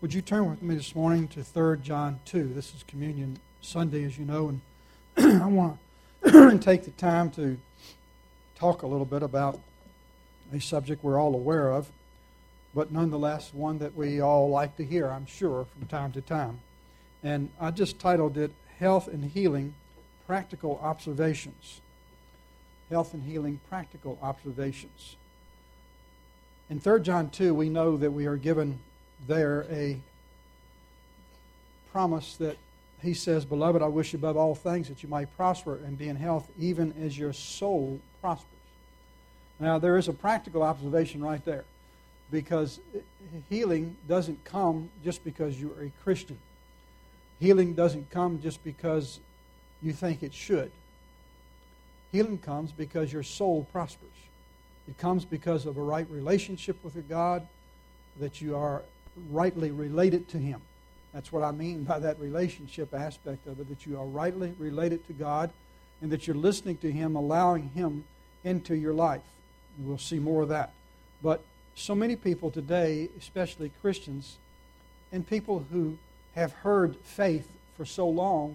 Would you turn with me this morning to 3 John 2? This is Communion Sunday, as you know, and I want to take the time to talk a little bit about a subject we're all aware of, but nonetheless one that we all like to hear, I'm sure, from time to time. And I just titled it, Health and Healing, Practical Observations. Health and Healing, Practical Observations. In 3 John 2, we know that we are given there a promise that he says, Beloved, I wish above all things that you might prosper and be in health, even as your soul prospers. Now, there is a practical observation right there, because healing doesn't come just because you're a Christian. Healing doesn't come just because you think it should. Healing comes because your soul prospers. It comes because of a right relationship with God, that you are rightly related to Him. That's what I mean by that relationship aspect of it, that you are rightly related to God and that you're listening to Him, allowing Him into your life. We'll see more of that. But so many people today, especially Christians, and people who have heard faith for so long,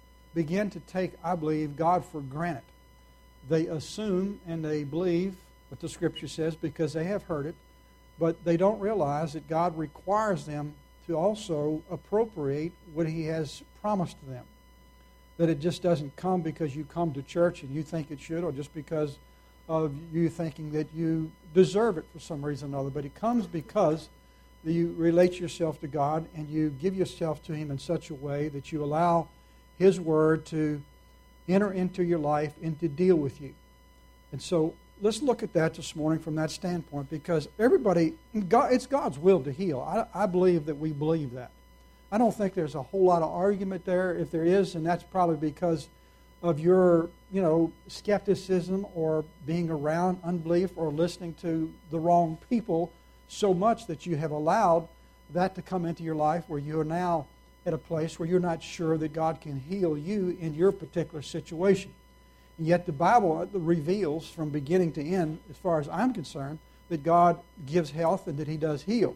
begin to take, I believe, God for granted. They assume and they believe what the Scripture says because they have heard it, but they don't realize that God requires them to also appropriate what He has promised to them. That it just doesn't come because you come to church and you think it should, or just because of you thinking that you deserve it for some reason or other, but it comes because you relate yourself to God and you give yourself to Him in such a way that you allow His Word to enter into your life and to deal with you. And so let's look at that this morning from that standpoint, because everybody, it's God's will to heal. I believe that we believe that. I don't think there's a whole lot of argument there. If there is, and that's probably because of your, skepticism or being around unbelief or listening to the wrong people so much that you have allowed that to come into your life where you are now at a place where you're not sure that God can heal you in your particular situation. And yet the Bible reveals from beginning to end, as far as I'm concerned, that God gives health and that He does heal.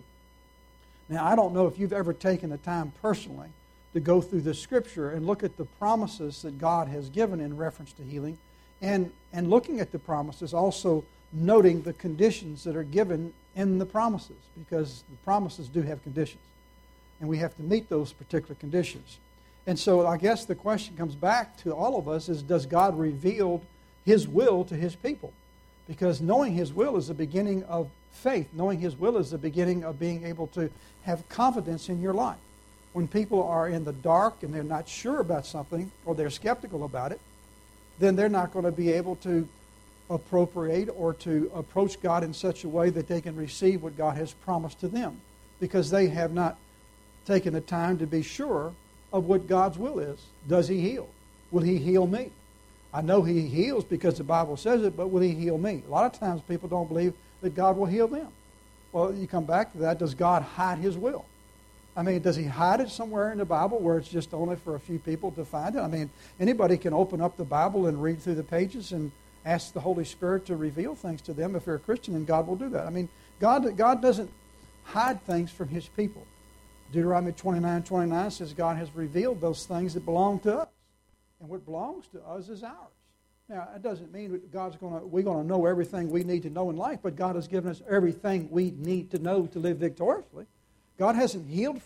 Now, I don't know if you've ever taken the time personally to go through the Scripture and look at the promises that God has given in reference to healing, and looking at the promises, also noting the conditions that are given in the promises, because the promises do have conditions, and we have to meet those particular conditions. And so I guess the question comes back to all of us is, does God reveal His will to His people? Because knowing His will is the beginning of faith. Knowing His will is the beginning of being able to have confidence in your life. When people are in the dark and they're not sure about something, or they're skeptical about it, then they're not going to be able to appropriate or to approach God in such a way that they can receive what God has promised to them, because they have not taken the time to be sure of what God's will is. Does He heal? Will He heal me? I know He heals because the Bible says it, but will He heal me? A lot of times people don't believe that God will heal them. Well, you come back to that. Does God hide His will? I mean, does He hide it somewhere in the Bible where it's just only for a few people to find it? I mean, anybody can open up the Bible and read through the pages and ask the Holy Spirit to reveal things to them. If they're a Christian, and God will do that. I mean, God doesn't hide things from His people. Deuteronomy 29:29 says God has revealed those things that belong to us. And what belongs to us is ours. Now, that doesn't mean that we're going to know everything we need to know in life, but God has given us everything we need to know to live victoriously. God hasn't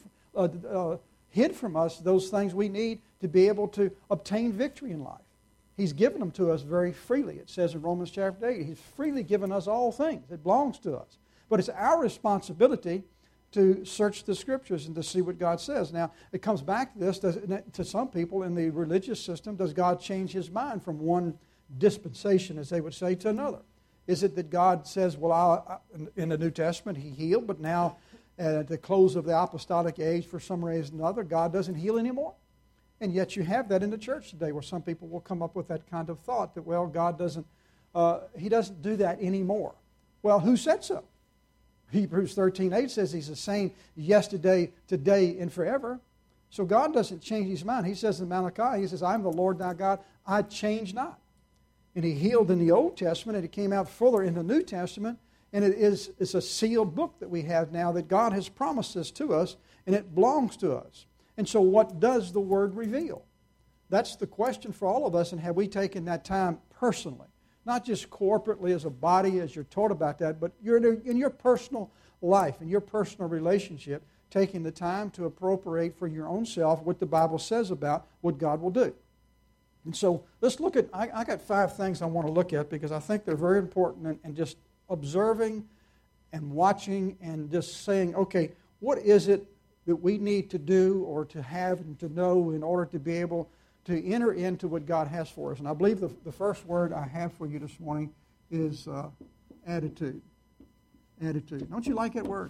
hid from us those things we need to be able to obtain victory in life. He's given them to us very freely. It says in Romans chapter 8, He's freely given us all things. It belongs to us. But it's our responsibility to search the Scriptures and to see what God says. Now, it comes back to this, to some people in the religious system, does God change His mind from one dispensation, as they would say, to another? Is it that God says, well, in the New Testament He healed, but now at the close of the apostolic age, for some reason or another, God doesn't heal anymore? And yet you have that in the church today, where some people will come up with that kind of thought that, well, God doesn't, He doesn't do that anymore. Well, who said so? Hebrews 13:8 says He's the same yesterday, today, and forever. So God doesn't change His mind. He says in Malachi, He says, I am the Lord thy God, I change not. And He healed in the Old Testament, and it came out fuller in the New Testament. And it's a sealed book that we have now that God has promised this to us, and it belongs to us. And so what does the Word reveal? That's the question for all of us, and have we taken that time personally? Not just corporately as a body, as you're taught about that, but you're in your personal life, in your personal relationship, taking the time to appropriate for your own self what the Bible says about what God will do. And so let's look at, I got 5 things I want to look at because I think they're very important, and just observing and watching and just saying, okay, what is it that we need to do or to have and to know in order to be able to enter into what God has for us? And I believe the first word I have for you this morning is attitude. Attitude. Don't you like that word?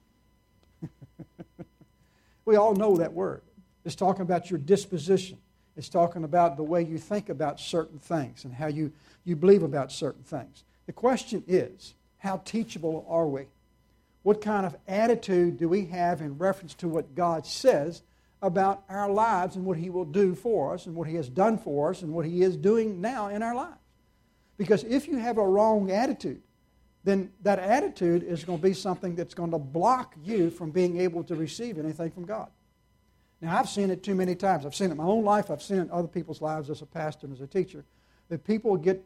We all know that word. It's talking about your disposition. It's talking about the way you think about certain things and how you believe about certain things. The question is, how teachable are we? What kind of attitude do we have in reference to what God says about our lives and what He will do for us and what He has done for us and what He is doing now in our lives? Because if you have a wrong attitude, then that attitude is going to be something that's going to block you from being able to receive anything from God. Now, I've seen it too many times. I've seen it in my own life. I've seen it in other people's lives as a pastor and as a teacher, that people get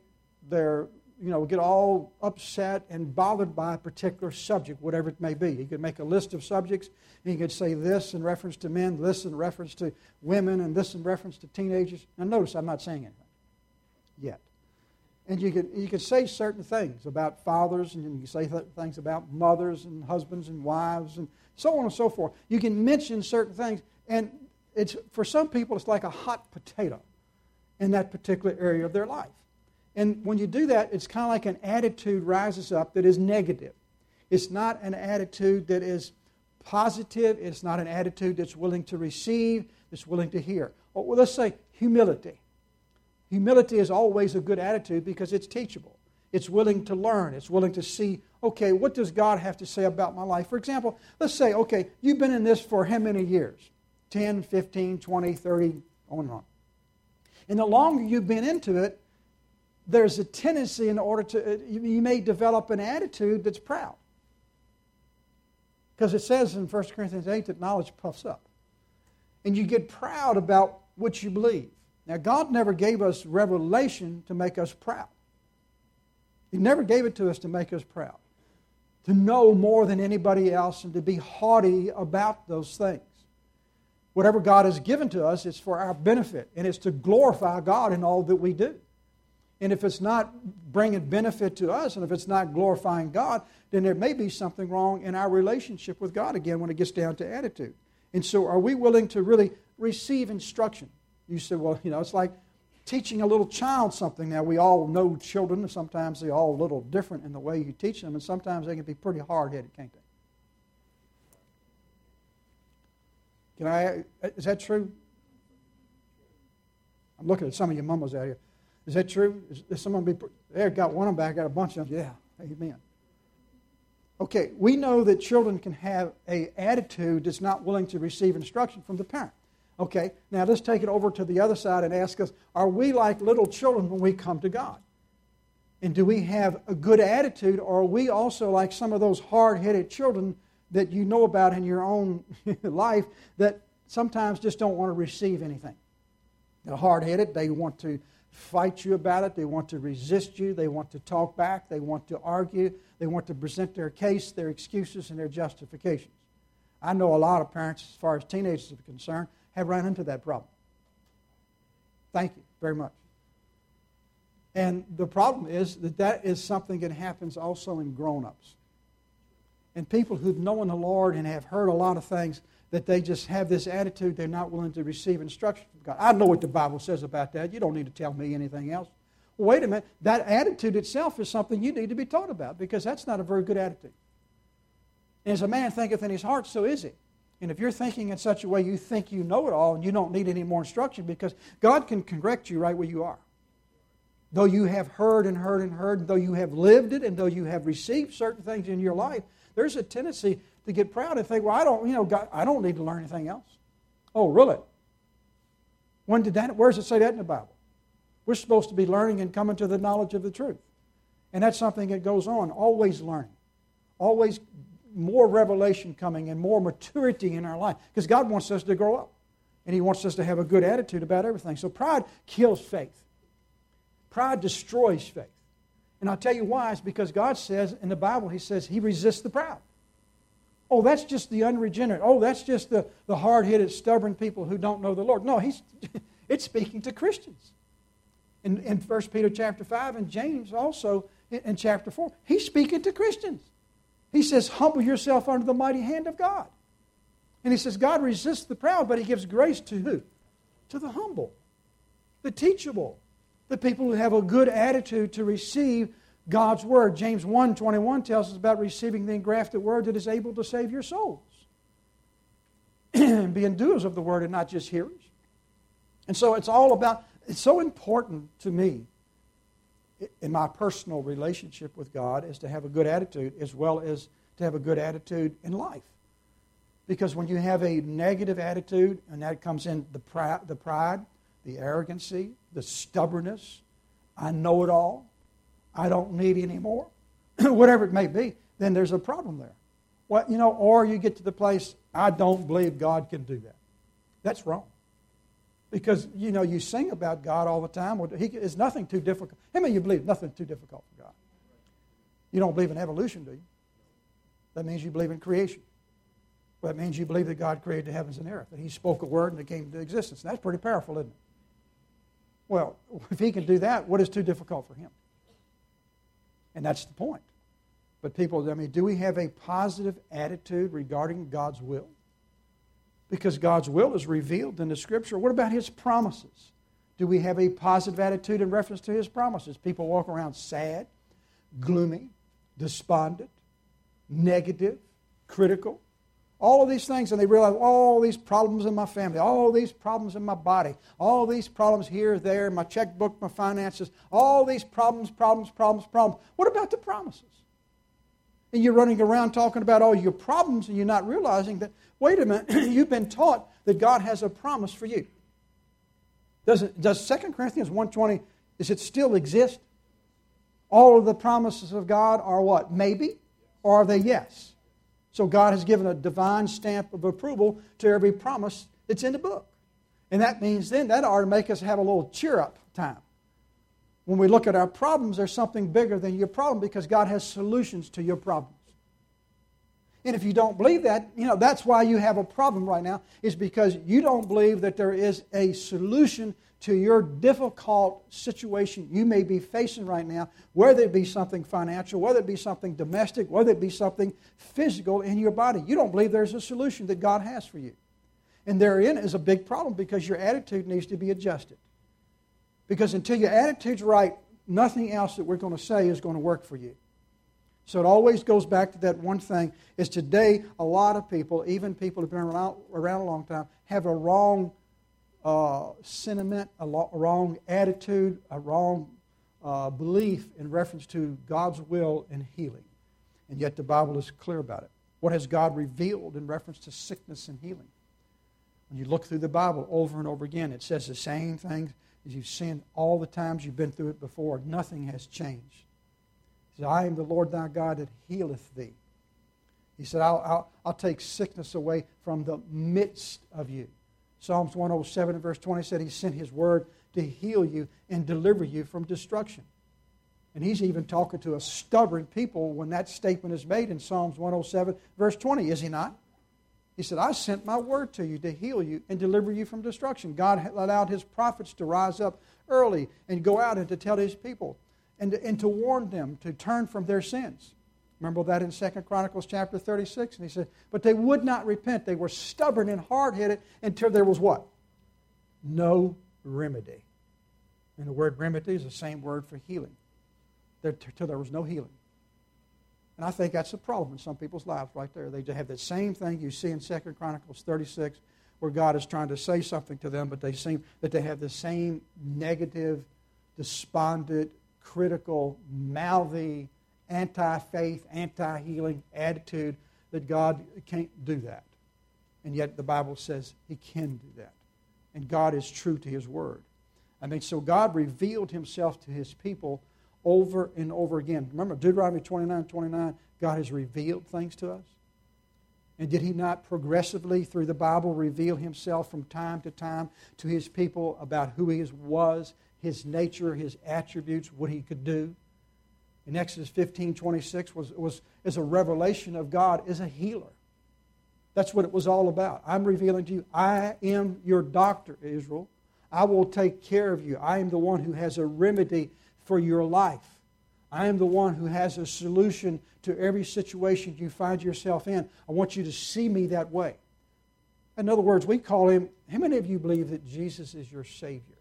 all upset and bothered by a particular subject, whatever it may be. He could make a list of subjects, and he could say this in reference to men, this in reference to women, and this in reference to teenagers. Now, notice I'm not saying anything yet. And you could say certain things about fathers, and you can say things about mothers and husbands and wives, and so on and so forth. You can mention certain things, and for some people it's like a hot potato in that particular area of their life. And when you do that, it's kind of like an attitude rises up that is negative. It's not an attitude that is positive. It's not an attitude that's willing to receive, that's willing to hear. Well, let's say humility. Humility is always a good attitude because it's teachable. It's willing to learn. It's willing to see, okay, what does God have to say about my life? For example, let's say, okay, you've been in this for how many years? 10, 15, 20, 30, on and on. And the longer you've been into it, there's a tendency in order to, you may develop an attitude that's proud. Because it says in 1 Corinthians 8 that knowledge puffs up. And you get proud about what you believe. Now, God never gave us revelation to make us proud. He never gave it to us to make us proud. To know more than anybody else and to be haughty about those things. Whatever God has given to us is for our benefit, and it's to glorify God in all that we do. And if it's not bringing benefit to us, and if it's not glorifying God, then there may be something wrong in our relationship with God again when it gets down to attitude. And so are we willing to really receive instruction? You say, well, it's like teaching a little child something. Now, we all know children. Sometimes they're all a little different in the way you teach them, and sometimes they can be pretty hard-headed, can't they? Is that true? I'm looking at some of your mamas out here. Is that true? Is someone there? Got one of them back. Got a bunch of them. Yeah, amen. Okay, we know that children can have an attitude that's not willing to receive instruction from the parent. Okay, now let's take it over to the other side and ask us, are we like little children when we come to God? And do we have a good attitude, or are we also like some of those hard-headed children that you know about in your own life that sometimes just don't want to receive anything? They're hard-headed. They want to fight you about it. They want to resist you. They want to talk back. They want to argue. They want to present their case, their excuses, and their justifications. I know a lot of parents, as far as teenagers are concerned, have run into that problem. Thank you very much. And the problem is that is something that happens also in grown-ups. And people who've known the Lord and have heard a lot of things, that they just have this attitude, they're not willing to receive instruction from God. I know what the Bible says about that. You don't need to tell me anything else. Well, wait a minute. That attitude itself is something you need to be taught about, because that's not a very good attitude. And as a man thinketh in his heart, so is he. And if you're thinking in such a way you think you know it all and you don't need any more instruction, because God can correct you right where you are. Though you have heard and heard and heard, though you have lived it, and though you have received certain things in your life, there's a tendency to get proud and think, well, God, I don't need to learn anything else. Oh, really? When did that? Where does it say that in the Bible? We're supposed to be learning and coming to the knowledge of the truth. And that's something that goes on, always learning. always more revelation coming and more maturity in our life. Because God wants us to grow up. And He wants us to have a good attitude about everything. So pride kills faith. Pride destroys faith. And I'll tell you why. It's because God says in the Bible, He says He resists the proud. Oh, that's just the unregenerate. Oh, that's just the hard-headed, stubborn people who don't know the Lord. No, it's speaking to Christians. In 1 Peter chapter 5 and James also in chapter 4, He's speaking to Christians. He says, humble yourself under the mighty hand of God. And He says, God resists the proud, but He gives grace to who? To the humble, the teachable, the people who have a good attitude to receive God's Word. James 1:21 tells us about receiving the engrafted Word that is able to save your souls. Being doers of the Word and not just hearers. And so it's all about, it's so important to me in my personal relationship with God is to have a good attitude as well as to have a good attitude in life. Because when you have a negative attitude, and that comes in the pride, the arrogancy, the stubbornness, I know it all, I don't need any more, whatever it may be, then there's a problem there. Well, or you get to the place, I don't believe God can do that. That's wrong. Because, you sing about God all the time. It's nothing too difficult. How many of you believe nothing too difficult for God? You don't believe in evolution, do you? That means you believe in creation. Well, that means you believe that God created the heavens and earth, that He spoke a word and it came into existence. And that's pretty powerful, isn't it? Well, if He can do that, what is too difficult for Him? And that's the point. But people, do we have a positive attitude regarding God's will? Because God's will is revealed in the Scripture. What about His promises? Do we have a positive attitude in reference to His promises? People walk around sad, gloomy, despondent, negative, critical. All of these things, and they realize all these problems in my family, all these problems in my body, all these problems here, there, my checkbook, my finances, all these problems. What about the promises? And you're running around talking about all your problems, and you're not realizing that, wait a minute, you've been taught that God has a promise for you. Does 2 Corinthians 1:20, does it still exist? All of the promises of God are what? Maybe? Or are they yes? So God has given a divine stamp of approval to every promise that's in the book. And that means then that ought to make us have a little cheer-up time. When we look at our problems, there's something bigger than your problem because God has solutions to your problems. And if you don't believe that, that's why you have a problem right now, is because you don't believe that there is a solution to your difficult situation you may be facing right now, whether it be something financial, whether it be something domestic, whether it be something physical in your body. You don't believe there's a solution that God has for you. And therein is a big problem because your attitude needs to be adjusted. Because until your attitude's right, nothing else that we're going to say is going to work for you. So it always goes back to that one thing, is today a lot of people, even people who have been around a long time, have a wrong sentiment, a wrong attitude, a wrong belief in reference to God's will and healing. And yet the Bible is clear about it. What has God revealed in reference to sickness and healing? When you look through the Bible over and over again, it says the same thing as you've seen all the times you've been through it before. Nothing has changed. He said, I am the Lord thy God that healeth thee. He said, I'll take sickness away from the midst of you. Psalms 107 and verse 20 said He sent His word to heal you and deliver you from destruction. And He's even talking to a stubborn people when that statement is made in Psalms 107 verse 20, is He not? He said, I sent my word to you to heal you and deliver you from destruction. God allowed His prophets to rise up early and go out and to tell His people and to warn them to turn from their sins. Remember that in 2 Chronicles chapter 36? And He said, but they would not repent. They were stubborn and hard-headed until there was what? No remedy. And the word remedy is the same word for healing. Until there was no healing. And I think that's a problem in some people's lives right there. They have that same thing you see in 2 Chronicles 36 where God is trying to say something to them, but they seem that they have the same negative, despondent, critical, mouthy, anti-faith, anti-healing attitude that God can't do that. And yet the Bible says He can do that. And God is true to His word. So God revealed Himself to His people over and over again. Remember, Deuteronomy 29:29, God has revealed things to us? And did He not progressively through the Bible reveal Himself from time to time to His people about who He was, His nature, His attributes, what He could do? In Exodus 15:26 is a revelation of God as a healer. That's what it was all about. I'm revealing to you, I am your doctor, Israel. I will take care of you. I am the one who has a remedy for your life. I am the one who has a solution to every situation you find yourself in. I want you to see me that way. In other words, we call Him, how many of you believe that Jesus is your Savior?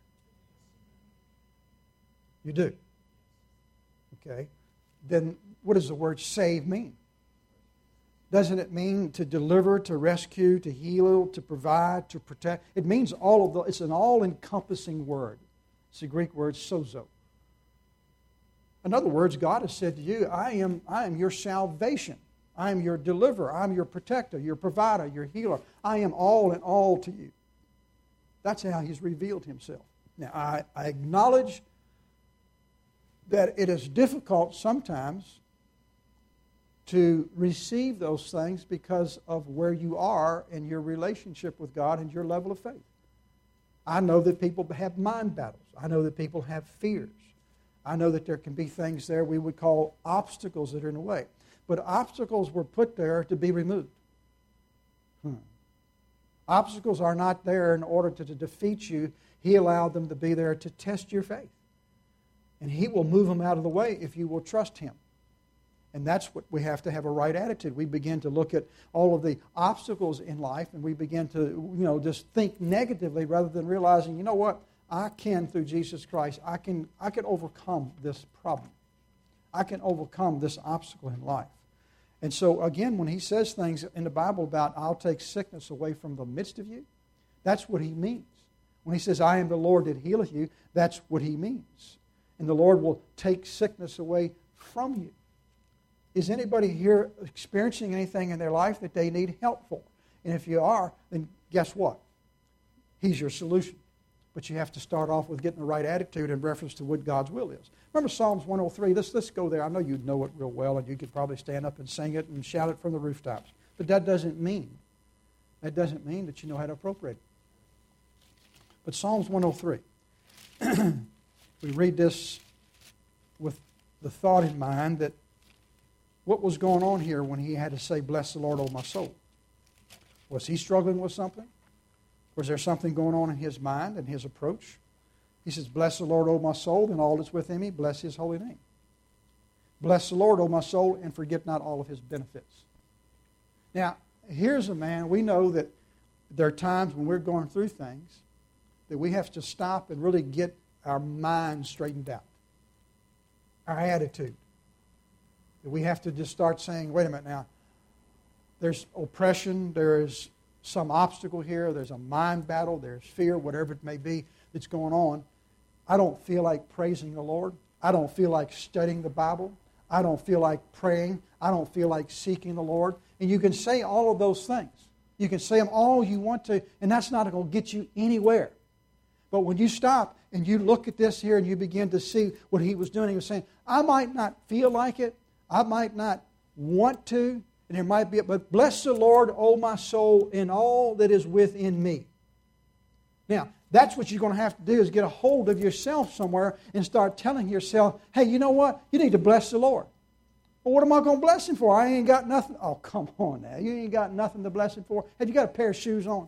You do. Okay. Then what does the word save mean? Doesn't it mean to deliver, to rescue, to heal, to provide, to protect? It means all of it's an all-encompassing word. It's the Greek word sozo. In other words, God has said to you, I am your salvation. I am your deliverer. I am your protector, your provider, your healer. I am all in all to you. That's how He's revealed Himself. Now, I acknowledge that it is difficult sometimes to receive those things because of where you are in your relationship with God and your level of faith. I know that people have mind battles. I know that people have fears. I know that there can be things there we would call obstacles that are in the way. But obstacles were put there to be removed. Obstacles are not there in order to defeat you. He allowed them to be there to test your faith. And He will move them out of the way if you will trust Him. And that's what we have to have a right attitude. We begin to look at all of the obstacles in life and we begin to, just think negatively rather than realizing, you know what? I can, through Jesus Christ, I can overcome this problem. I can overcome this obstacle in life. And so, again, when He says things in the Bible about, I'll take sickness away from the midst of you, that's what He means. When He says, I am the Lord that healeth you, that's what He means. And the Lord will take sickness away from you. Is anybody here experiencing anything in their life that they need help for? And if you are, then guess what? He's your solution. But you have to start off with getting the right attitude in reference to what God's will is. Remember Psalms 103? Let's go there. I know you know it real well, and you could probably stand up and sing it and shout it from the rooftops. But that doesn't mean that you know how to appropriate it. But Psalms 103, we read this with the thought in mind that what was going on here when he had to say, bless the Lord, O my soul? Was he struggling with something? Was there something going on in his mind and his approach? He says, bless the Lord, O my soul, and all that's within me, bless His holy name. Bless the Lord, O my soul, and forget not all of His benefits. Now, here's a man, we know that there are times when we're going through things that we have to stop and really get our mind straightened out. Our attitude. That we have to just start saying, wait a minute now, there's oppression, there is some obstacle here, there's a mind battle, there's fear, whatever it may be that's going on. I don't feel like praising the Lord. I don't feel like studying the Bible. I don't feel like praying. I don't feel like seeking the Lord. And you can say all of those things. You can say them all you want to, and that's not going to get you anywhere. But when you stop and you look at this here and you begin to see what he was doing, he was saying, I might not feel like it. I might not want to. And there might be, but bless the Lord, O my soul, in all that is within me. Now, that's what you're going to have to do is get a hold of yourself somewhere and start telling yourself, hey, you know what? You need to bless the Lord. Well, what am I going to bless Him for? I ain't got nothing. Oh, come on now. You ain't got nothing to bless Him for. Have you got a pair of shoes on?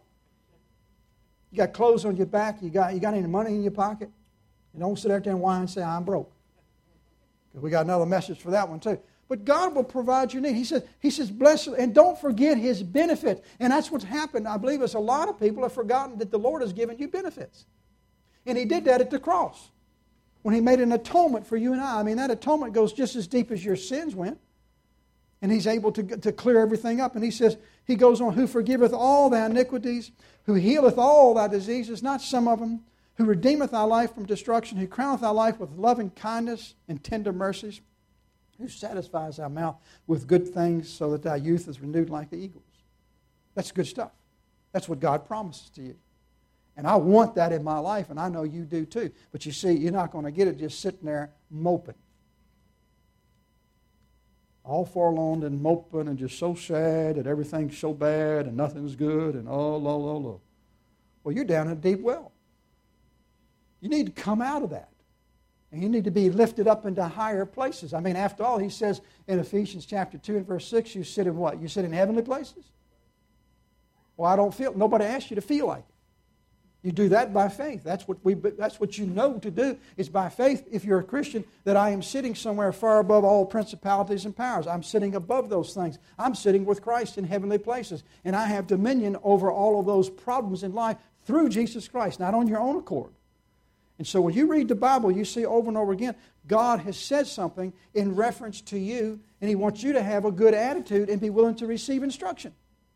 You got clothes on your back? You got any money in your pocket? And don't sit out there and whine and say, I'm broke. Because we got another message for that one too. But God will provide your need. He says, bless, and don't forget His benefit. And that's what's happened. I believe a lot of people have forgotten that the Lord has given you benefits. And He did that at the cross. When He made an atonement for you and I. I mean, that atonement goes just as deep as your sins went. And He's able to clear everything up. And He says, He goes on, who forgiveth all thy iniquities, who healeth all thy diseases, not some of them, who redeemeth thy life from destruction, who crowneth thy life with loving kindness and tender mercies, who satisfies thy mouth with good things so that thy youth is renewed like the eagles. That's good stuff. That's what God promises to you. And I want that in my life, and I know you do too. But you see, you're not going to get it just sitting there moping. all forlorn and moping and just so sad that everything's so bad and nothing's good and oh, lo, lo, lo. Well, you're down in a deep well. You need to come out of that. And you need to be lifted up into higher places. I mean, after all, he says in Ephesians chapter 2 and verse 6, you sit in what? You sit in heavenly places? Well, I don't feel, nobody asked you to feel like it. You do that by faith. That's what you know to do. It's by faith, if you're a Christian, that I am sitting somewhere far above all principalities and powers. I'm sitting above those things. I'm sitting with Christ in heavenly places. And I have dominion over all of those problems in life through Jesus Christ, not on your own accord. And so when you read the Bible, you see over and over again, God has said something in reference to you, and He wants you to have a good attitude and be willing to receive instruction.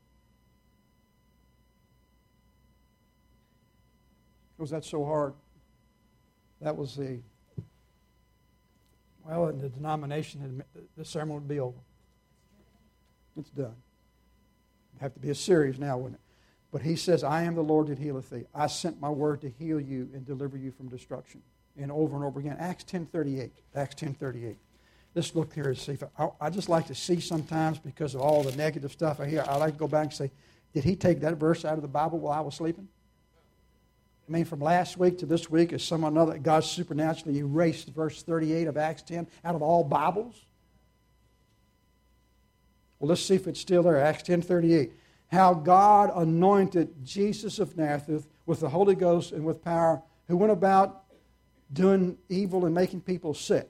Was that so hard? That was in the denomination, the sermon would be over. It's done. It'd have to be a series now, wouldn't it? But he says, I am the Lord that healeth thee. I sent my word to heal you and deliver you from destruction. And over again. Acts 10:38. Acts 10:38. Let's look here and see. I just like to see sometimes, because of all the negative stuff I hear, I like to go back and say, did he take that verse out of the Bible while I was sleeping? I mean, from last week to this week, is God supernaturally erased verse 38 of Acts 10 out of all Bibles? Well, let's see if it's still there. Acts 10:38. How God anointed Jesus of Nazareth with the Holy Ghost and with power, who went about doing evil and making people sick.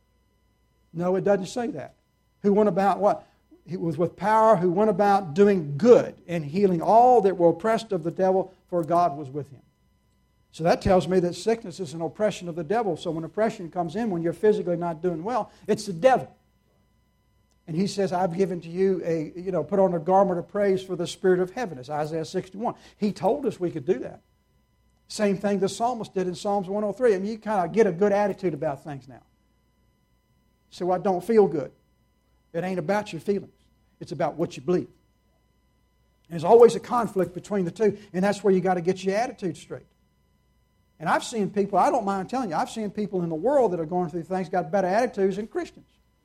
No, it doesn't say that. Who went about what? He was with power, who went about doing good and healing all that were oppressed of the devil, for God was with him. So that tells me that sickness is an oppression of the devil. So when oppression comes in, when you're physically not doing well, it's the devil. And he says, I've given to you put on a garment of praise for the spirit of heaviness, Isaiah 61. He told us we could do that. Same thing the psalmist did in Psalms 103. I mean, you kind of get a good attitude about things now. So I don't feel good. It ain't about your feelings. It's about what you believe. And there's always a conflict between the two, and that's where you got to get your attitude straight. And I've seen people, I don't mind telling you, I've seen people in the world that are going through things got better attitudes than Christians.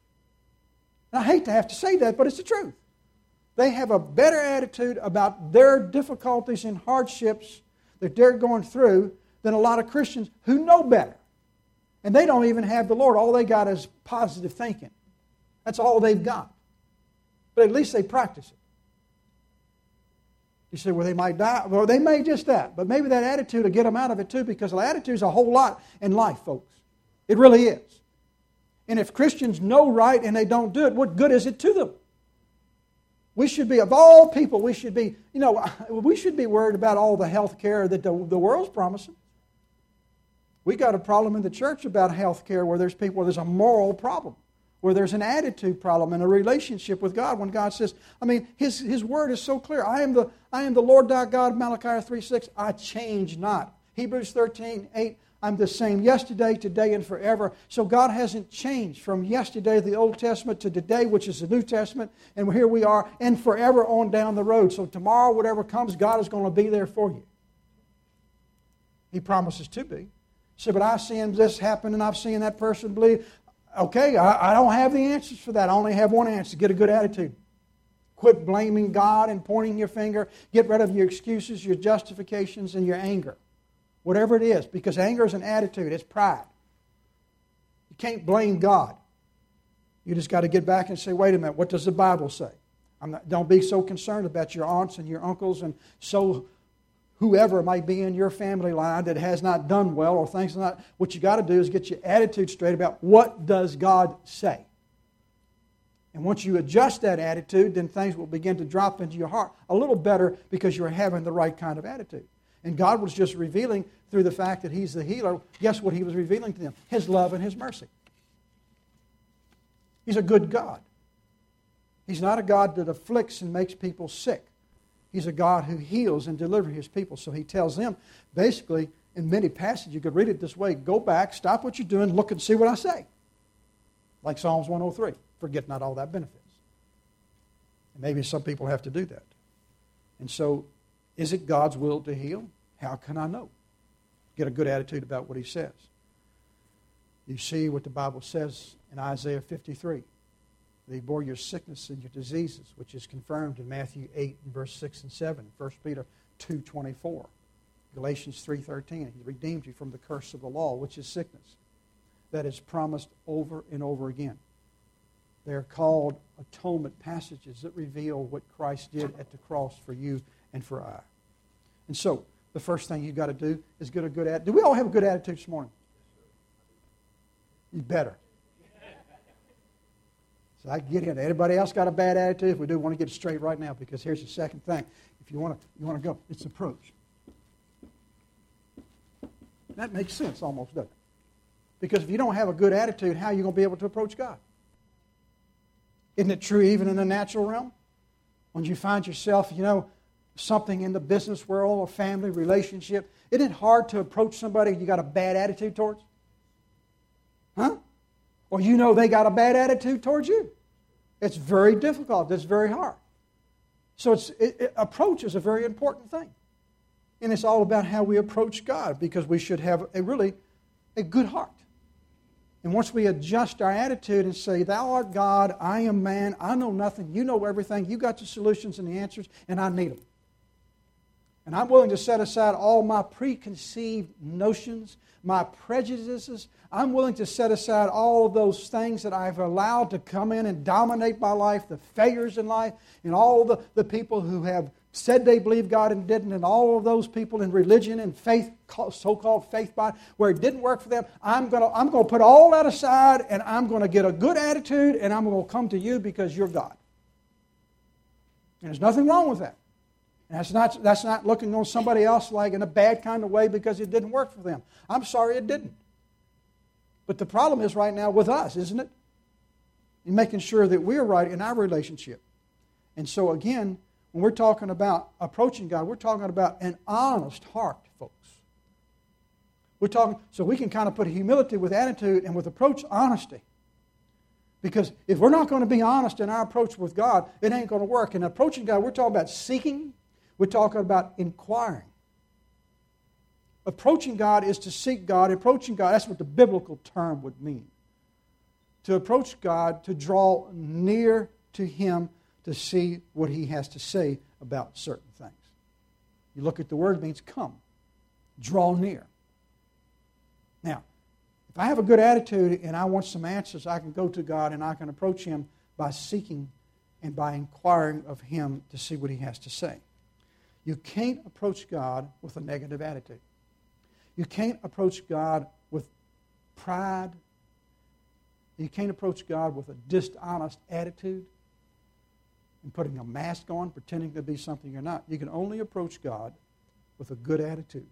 And I hate to have to say that, but it's the truth. They have a better attitude about their difficulties and hardships that they're going through than a lot of Christians who know better. And they don't even have the Lord. All they got is positive thinking. That's all they've got. But at least they practice it. You say, well, they might die. Well, they may just die. But maybe that attitude will get them out of it too, because attitude is a whole lot in life, folks. It really is. And if Christians know right and they don't do it, what good is it to them? We should be, of all people, we should be worried about all the health care that the world's promising. We got a problem in the church about health care where there's a moral problem, where there's an attitude problem and a relationship with God. When God says, His word is so clear. I am the Lord thy God, Malachi 3:6. I change not. Hebrews 13:8. I'm the same yesterday, today, and forever. So God hasn't changed from yesterday, the Old Testament, to today, which is the New Testament. And here we are, and forever on down the road. So tomorrow, whatever comes, God is going to be there for you. He promises to be. So, but I've seen this happen, and I've seen that person believe. Okay, I don't have the answers for that. I only have one answer: get a good attitude. Quit blaming God and pointing your finger. Get rid of your excuses, your justifications, and your anger. Whatever it is, because anger is an attitude. It's pride. You can't blame God. You just got to get back and say, wait a minute, what does the Bible say? Don't be so concerned about your aunts and your uncles and so whoever might be in your family line that has not done well or things like that. What you got to do is get your attitude straight about what does God say. And once you adjust that attitude, then things will begin to drop into your heart a little better because you're having the right kind of attitude. And God was just revealing through the fact that He's the healer. Guess what He was revealing to them? His love and His mercy. He's a good God. He's not a God that afflicts and makes people sick. He's a God who heals and delivers His people. So He tells them, basically, in many passages, you could read it this way: go back, stop what you're doing, look and see what I say. Like Psalms 103, forget not all thy benefits. And maybe some people have to do that. And so, is it God's will to heal? How can I know? Get a good attitude about what He says. You see what the Bible says in Isaiah 53. He bore your sickness and your diseases, which is confirmed in Matthew 8 and verse 6 and 7, 1 Peter 2:24, Galatians 3:13. He redeemed you from the curse of the law, which is sickness. That is promised over and over again. They are called atonement passages that reveal what Christ did at the cross for you and for I. And so, the first thing you've got to do is get a good attitude. Do we all have a good attitude this morning? You better. So I can get in. Anybody else got a bad attitude? If we do, want to get it straight right now, because here's the second thing. If you want to go, it's approach. That makes sense almost, doesn't it? Because if you don't have a good attitude, how are you going to be able to approach God? Isn't it true even in the natural realm? When you find yourself, something in the business world or family relationship, isn't it hard to approach somebody you got a bad attitude towards? Huh? Or they got a bad attitude towards you. It's very difficult. It's very hard. So approach is a very important thing. And it's all about how we approach God, because we should have a good heart. And once we adjust our attitude and say, Thou art God, I am man, I know nothing, you know everything, you got the solutions and the answers, and I need them. And I'm willing to set aside all my preconceived notions, my prejudices. I'm willing to set aside all of those things that I've allowed to come in and dominate my life, the failures in life, and all the people who have said they believe God and didn't, and all of those people in religion and faith, so-called faith body, where it didn't work for them. I'm going to put all that aside, and I'm going to get a good attitude, and I'm going to come to you because you're God. And there's nothing wrong with that. And that's not looking on somebody else like in a bad kind of way because it didn't work for them. I'm sorry it didn't. But the problem is right now with us, isn't it? In making sure that we're right in our relationship. And so again, when we're talking about approaching God, we're talking about an honest heart, folks. We're talking, so we can kind of put humility with attitude and with approach, honesty. Because if we're not going to be honest in our approach with God, it ain't going to work. And approaching God, we're talking about seeking. We're talking about inquiring. Approaching God is to seek God. Approaching God, that's what the biblical term would mean. To approach God, to draw near to Him, to see what He has to say about certain things. You look at the word, it means come. Draw near. Now, if I have a good attitude and I want some answers, I can go to God and I can approach Him by seeking and by inquiring of Him to see what He has to say. You can't approach God with a negative attitude. You can't approach God with pride. You can't approach God with a dishonest attitude and putting a mask on, pretending to be something you're not. You can only approach God with a good attitude.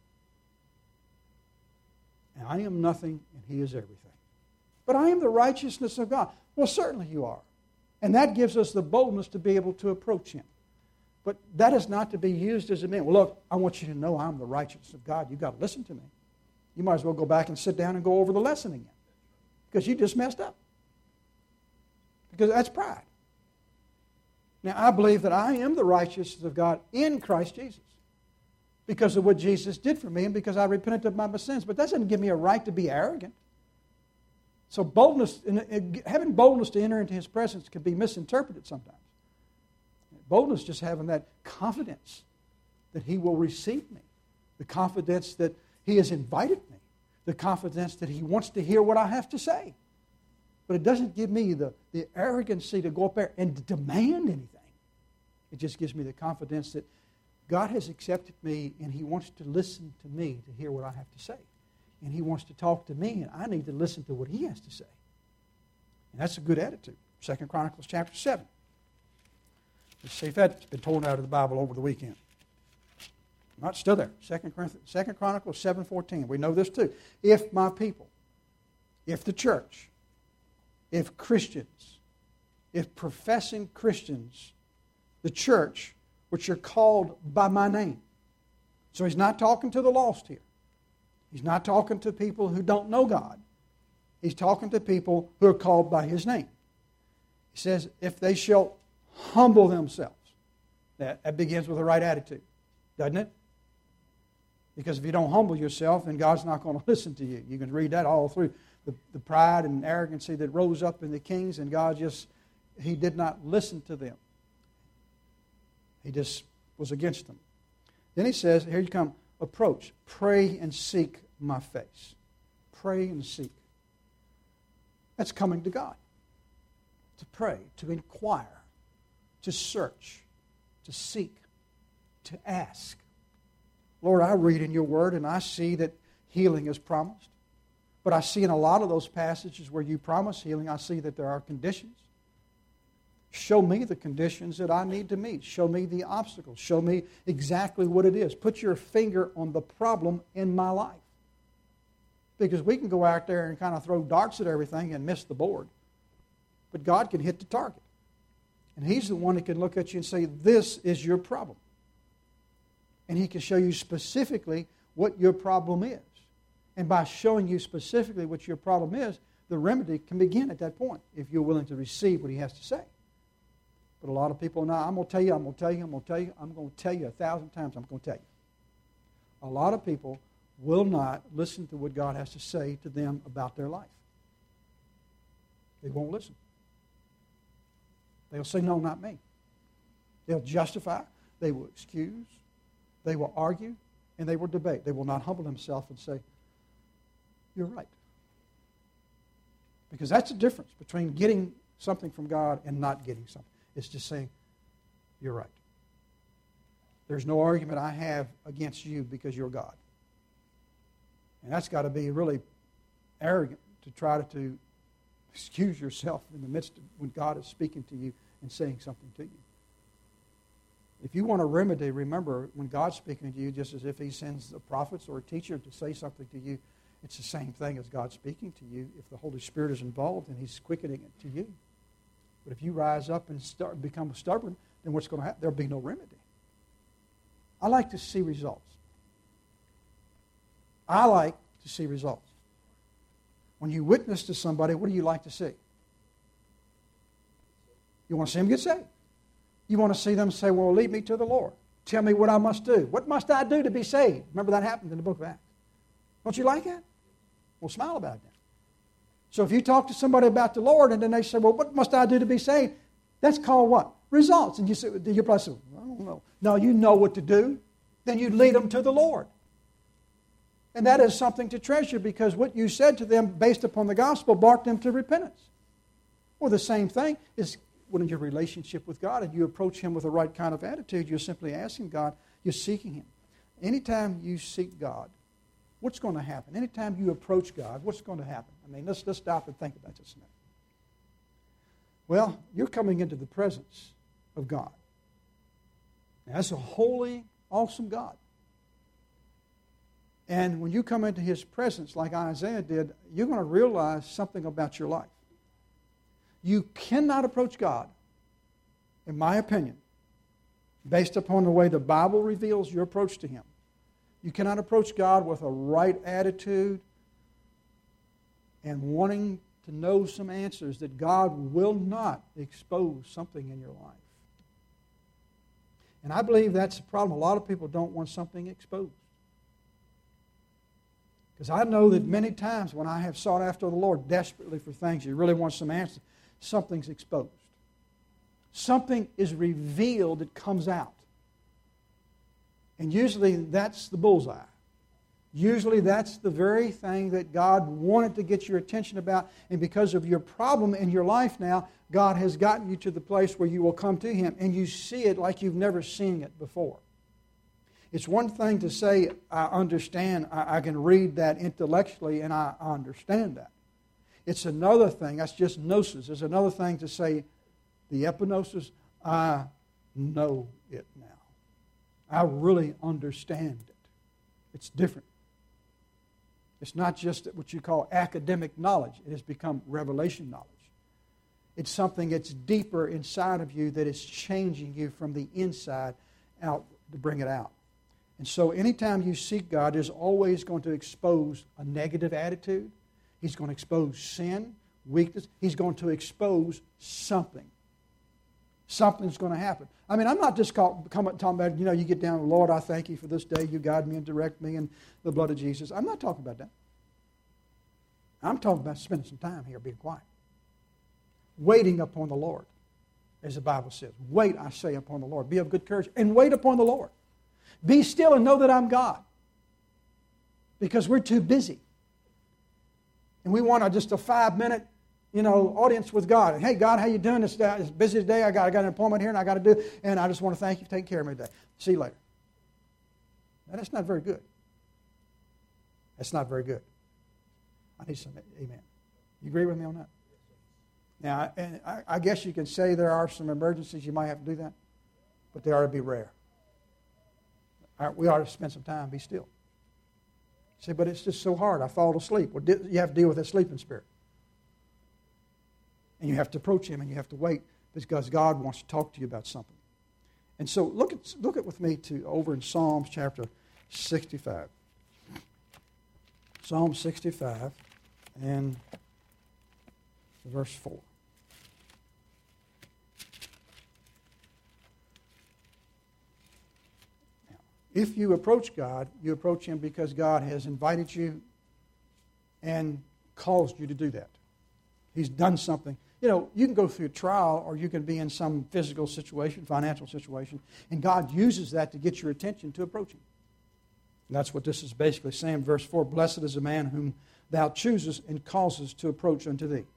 And I am nothing, and He is everything. But I am the righteousness of God. Well, certainly you are. And that gives us the boldness to be able to approach Him. But that is not to be used as a means. Well, look, I want you to know I'm the righteousness of God. You've got to listen to me. You might as well go back and sit down and go over the lesson again. Because you just messed up. Because that's pride. Now, I believe that I am the righteousness of God in Christ Jesus. Because of what Jesus did for me and because I repented of my sins. But that doesn't give me a right to be arrogant. So boldness, having boldness to enter into His presence can be misinterpreted sometimes. Boldness just having that confidence that He will receive me. The confidence that He has invited me. The confidence that He wants to hear what I have to say. But it doesn't give me the arrogancy to go up there and demand anything. It just gives me the confidence that God has accepted me and He wants to listen to me to hear what I have to say. And He wants to talk to me and I need to listen to what He has to say. And that's a good attitude. 2 Chronicles chapter 7. Let's see if that's been torn out of the Bible over the weekend. Not still there. 2 Chronicles 7:14. We know this too. If my people, if the church, if Christians, if professing Christians, the church, which are called by my name. So He's not talking to the lost here. He's not talking to people who don't know God. He's talking to people who are called by His name. He says, if they shall humble themselves. That begins with the right attitude, doesn't it? Because if you don't humble yourself, then God's not going to listen to you. You can read that all through the pride and arrogancy that rose up in the kings, and God just he did not listen to them. He just was against them. Then he says, here you come, approach, pray and seek my face. Pray and seek. That's coming to God. To pray, to inquire, to search, to seek, to ask. Lord, I read in your word and I see that healing is promised. But I see in a lot of those passages where you promise healing, I see that there are conditions. Show me the conditions that I need to meet. Show me the obstacles. Show me exactly what it is. Put your finger on the problem in my life. Because we can go out there and kind of throw darts at everything and miss the board. But God can hit the target. And He's the one that can look at you and say, this is your problem. And He can show you specifically what your problem is. And by showing you specifically what your problem is, the remedy can begin at that point if you're willing to receive what He has to say. But a lot of people, now I'm going to tell you, I'm going to tell you, I'm going to tell you, I'm going to tell you 1,000 times, I'm going to tell you. A lot of people will not listen to what God has to say to them about their life. They won't listen. They'll say, no, not me. They'll justify, they will excuse, they will argue, and they will debate. They will not humble themselves and say, you're right. Because that's the difference between getting something from God and not getting something. It's just saying, you're right. There's no argument I have against you because you're God. And that's got to be really arrogant to try to excuse yourself in the midst of when God is speaking to you and saying something to you. If you want a remedy, remember when God's speaking to you, just as if He sends a prophet or a teacher to say something to you, it's the same thing as God speaking to you. If the Holy Spirit is involved, then He's quickening it to you. But if you rise up and become stubborn, then what's going to happen? There'll be no remedy. I like to see results. I like to see results. When you witness to somebody, what do you like to see? You want to see them get saved. You want to see them say, well, lead me to the Lord. Tell me what I must do. What must I do to be saved? Remember that happened in the book of Acts. Don't you like that? Well, smile about that. So if you talk to somebody about the Lord and then they say, well, what must I do to be saved? That's called what? Results. And you say, you probably say, I don't know. No, you know what to do. Then you lead them to the Lord. And that is something to treasure because what you said to them based upon the gospel brought them to repentance. Well, the same thing is when in your relationship with God and you approach Him with the right kind of attitude, you're simply asking God, you're seeking Him. Anytime you seek God, what's going to happen? Anytime you approach God, what's going to happen? I mean, let's stop and think about this a minute. Well, you're coming into the presence of God. Now, that's a holy, awesome God. And when you come into His presence, like Isaiah did, you're going to realize something about your life. You cannot approach God, in my opinion, based upon the way the Bible reveals your approach to Him. You cannot approach God with a right attitude and wanting to know some answers that God will not expose something in your life. And I believe that's the problem. A lot of people don't want something exposed. Because I know that many times when I have sought after the Lord desperately for things, you really want some answers, something's exposed. Something is revealed that comes out. And usually that's the bullseye. Usually that's the very thing that God wanted to get your attention about. And because of your problem in your life now, God has gotten you to the place where you will come to Him and you see it like you've never seen it before. It's one thing to say, I understand, I can read that intellectually and I understand that. It's another thing, that's just gnosis. It's another thing to say, the epignosis, I know it now. I really understand it. It's different. It's not just what you call academic knowledge. It has become revelation knowledge. It's something that's deeper inside of you that is changing you from the inside out to bring it out. And so anytime you seek God, there's always going to expose a negative attitude. He's going to expose sin, weakness. He's going to expose something. Something's going to happen. I mean, I'm not just talking about, you get down, Lord, I thank you for this day. You guide me and direct me in the blood of Jesus. I'm not talking about that. I'm talking about spending some time here being quiet. Waiting upon the Lord. as the Bible says. Wait, I say, upon the Lord. Be of good courage and wait upon the Lord. Be still and know that I'm God. Because we're too busy. And we want just a 5-minute, audience with God. Hey, God, how you doing? It's busy today. I got an appointment here and I got to do it. And I just want to thank you for taking care of me today. See you later. Now, that's not very good. That's not very good. I need some amen. You agree with me on that? Now, and I guess you can say there are some emergencies you might have to do that, but they ought to be rare. We ought to spend some time, be still. Say, but it's just so hard. I fall asleep. Well, you have to deal with that sleeping spirit. And you have to approach him and you have to wait because God wants to talk to you about something. And so look at with me over in Psalms chapter 65. Psalm 65 and verse 4. Now, if you approach God, you approach him because God has invited you and caused you to do that. He's done something. You can go through a trial or you can be in some physical situation, financial situation, and God uses that to get your attention to approach him. And that's what this is basically saying. Verse 4, blessed is the man whom thou choosest and causest to approach unto thee.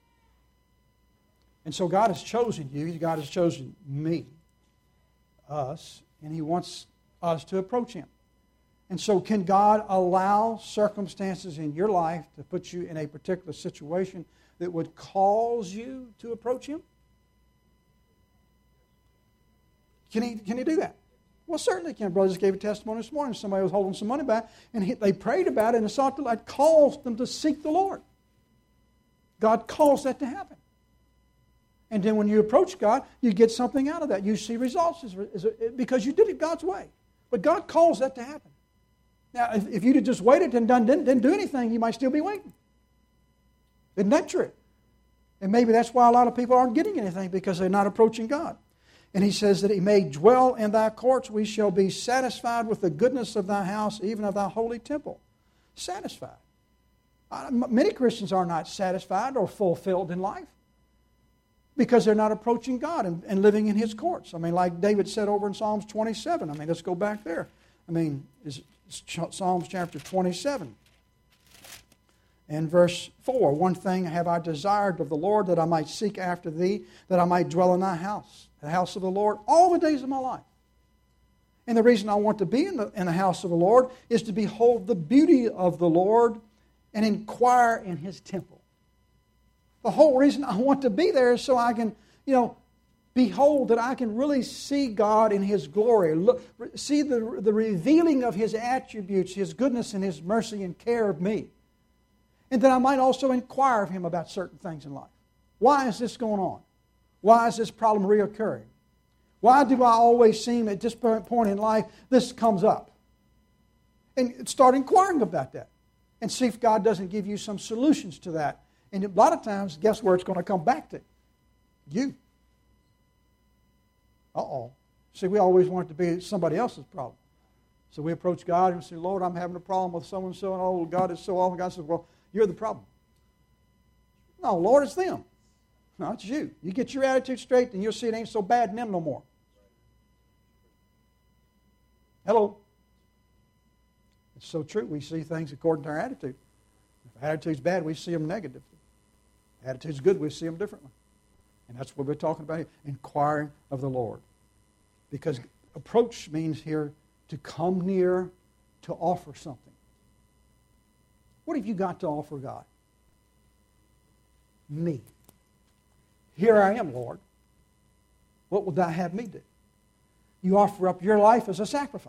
And so God has chosen you. God has chosen me, us, and he wants us to approach him. And so can God allow circumstances in your life to put you in a particular situation that would cause you to approach him? Can he do that? Well, certainly he can. Brother just gave a testimony this morning. Somebody was holding some money back, and they prayed about it, and sought the Lord. It caused them to seek the Lord. God caused that to happen. And then when you approach God, you get something out of that. You see results because you did it God's way. But God caused that to happen. Now, if you'd have just waited and didn't do anything, you might still be waiting. Isn't that true? And maybe that's why a lot of people aren't getting anything, because they're not approaching God. And he says that he may dwell in thy courts. We shall be satisfied with the goodness of thy house, even of thy holy temple. Satisfied. Many Christians are not satisfied or fulfilled in life because they're not approaching God and living in his courts. Like David said over in Psalms 27. Let's go back there. It's Psalms chapter 27. And verse 4, one thing have I desired of the Lord, that I might seek after thee, that I might dwell in thy house, the house of the Lord, all the days of my life. And the reason I want to be in the house of the Lord is to behold the beauty of the Lord and inquire in his temple. The whole reason I want to be there is so I can, behold, that I can really see God in his glory, see the revealing of his attributes, his goodness and his mercy and care of me. And that I might also inquire of him about certain things in life. Why is this going on? Why is this problem reoccurring? Why do I always seem at this point in life, this comes up? And start inquiring about that. And see if God doesn't give you some solutions to that. And a lot of times, guess where it's going to come back to? You. See, we always want it to be somebody else's problem. So we approach God and say, Lord, I'm having a problem with so-and-so, and God is so awful. God says, well, you're the problem. No, Lord, it's them. No, it's you. You get your attitude straight, and you'll see it ain't so bad in them no more. Hello? It's so true. We see things according to our attitude. If attitude's bad, we see them negatively. If attitude's good, we see them differently. And that's what we're talking about here, inquiring of the Lord. Because approach means here to come near, to offer something. What have you got to offer God? Me. Here I am, Lord. What would thou have me do? You offer up your life as a sacrifice.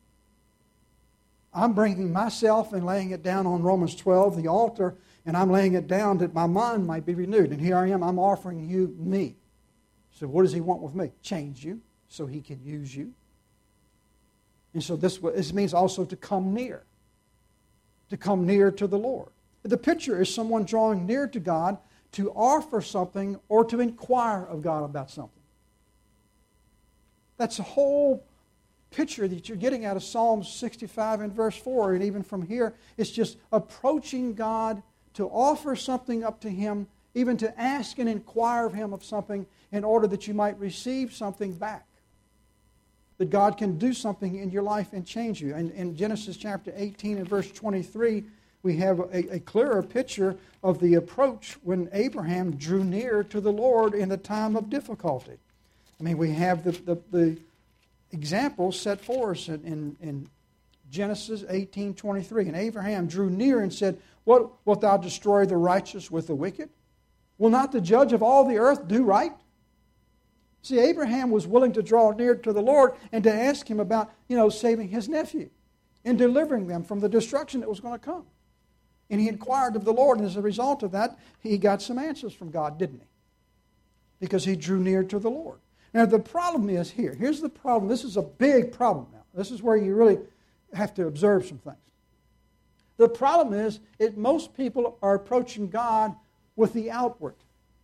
I'm bringing myself and laying it down on Romans 12, the altar, and I'm laying it down that my mind might be renewed. And here I am, I'm offering you me. So what does he want with me? Change you so he can use you. And so this means also to come near. To come near to the Lord. The picture is someone drawing near to God to offer something or to inquire of God about something. That's the whole picture that you're getting out of Psalm 65 and verse 4. And even from here, it's just approaching God to offer something up to him even to ask and inquire of Him of something in order that you might receive something back. That God can do something in your life and change you. And in Genesis chapter 18 and verse 23, we have a clearer picture of the approach when Abraham drew near to the Lord in the time of difficulty. I mean, we have the example set for us in Genesis 18:23. And Abraham drew near and said, "What, wilt thou destroy the righteous with the wicked? Will not the judge of all the earth do right?" See, Abraham was willing to draw near to the Lord and to ask Him about, saving his nephew and delivering them from the destruction that was going to come. And he inquired of the Lord, and as a result of that, he got some answers from God, didn't he? Because he drew near to the Lord. Now, the problem is here. Here's the problem. This is a big problem now. This is where you really have to observe some things. The problem is most people are approaching God with the outward.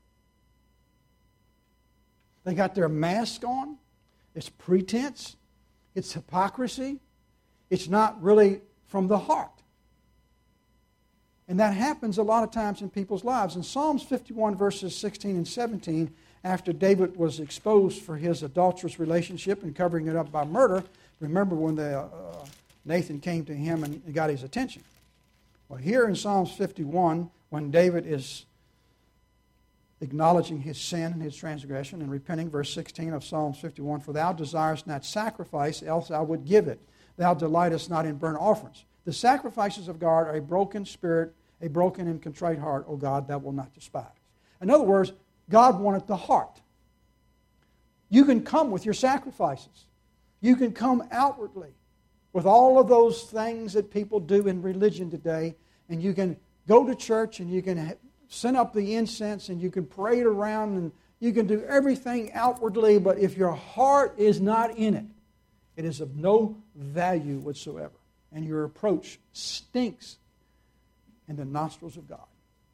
They got their mask on. It's pretense. It's hypocrisy. It's not really from the heart. And that happens a lot of times in people's lives. In Psalms 51, verses 16 and 17, after David was exposed for his adulterous relationship and covering it up by murder, remember when Nathan came to him and got his attention. Well, here in Psalms 51, when David is acknowledging his sin and his transgression and repenting, verse 16 of Psalms 51, "For thou desirest not sacrifice, else I would give it. Thou delightest not in burnt offerings. The sacrifices of God are a broken spirit, a broken and contrite heart, O God, thou wilt not despise." In other words, God wanted the heart. You can come with your sacrifices. You can come outwardly with all of those things that people do in religion today, and you can go to church and you can send up the incense and you can parade around and you can do everything outwardly, but if your heart is not in it, it is of no value whatsoever. And your approach stinks in the nostrils of God.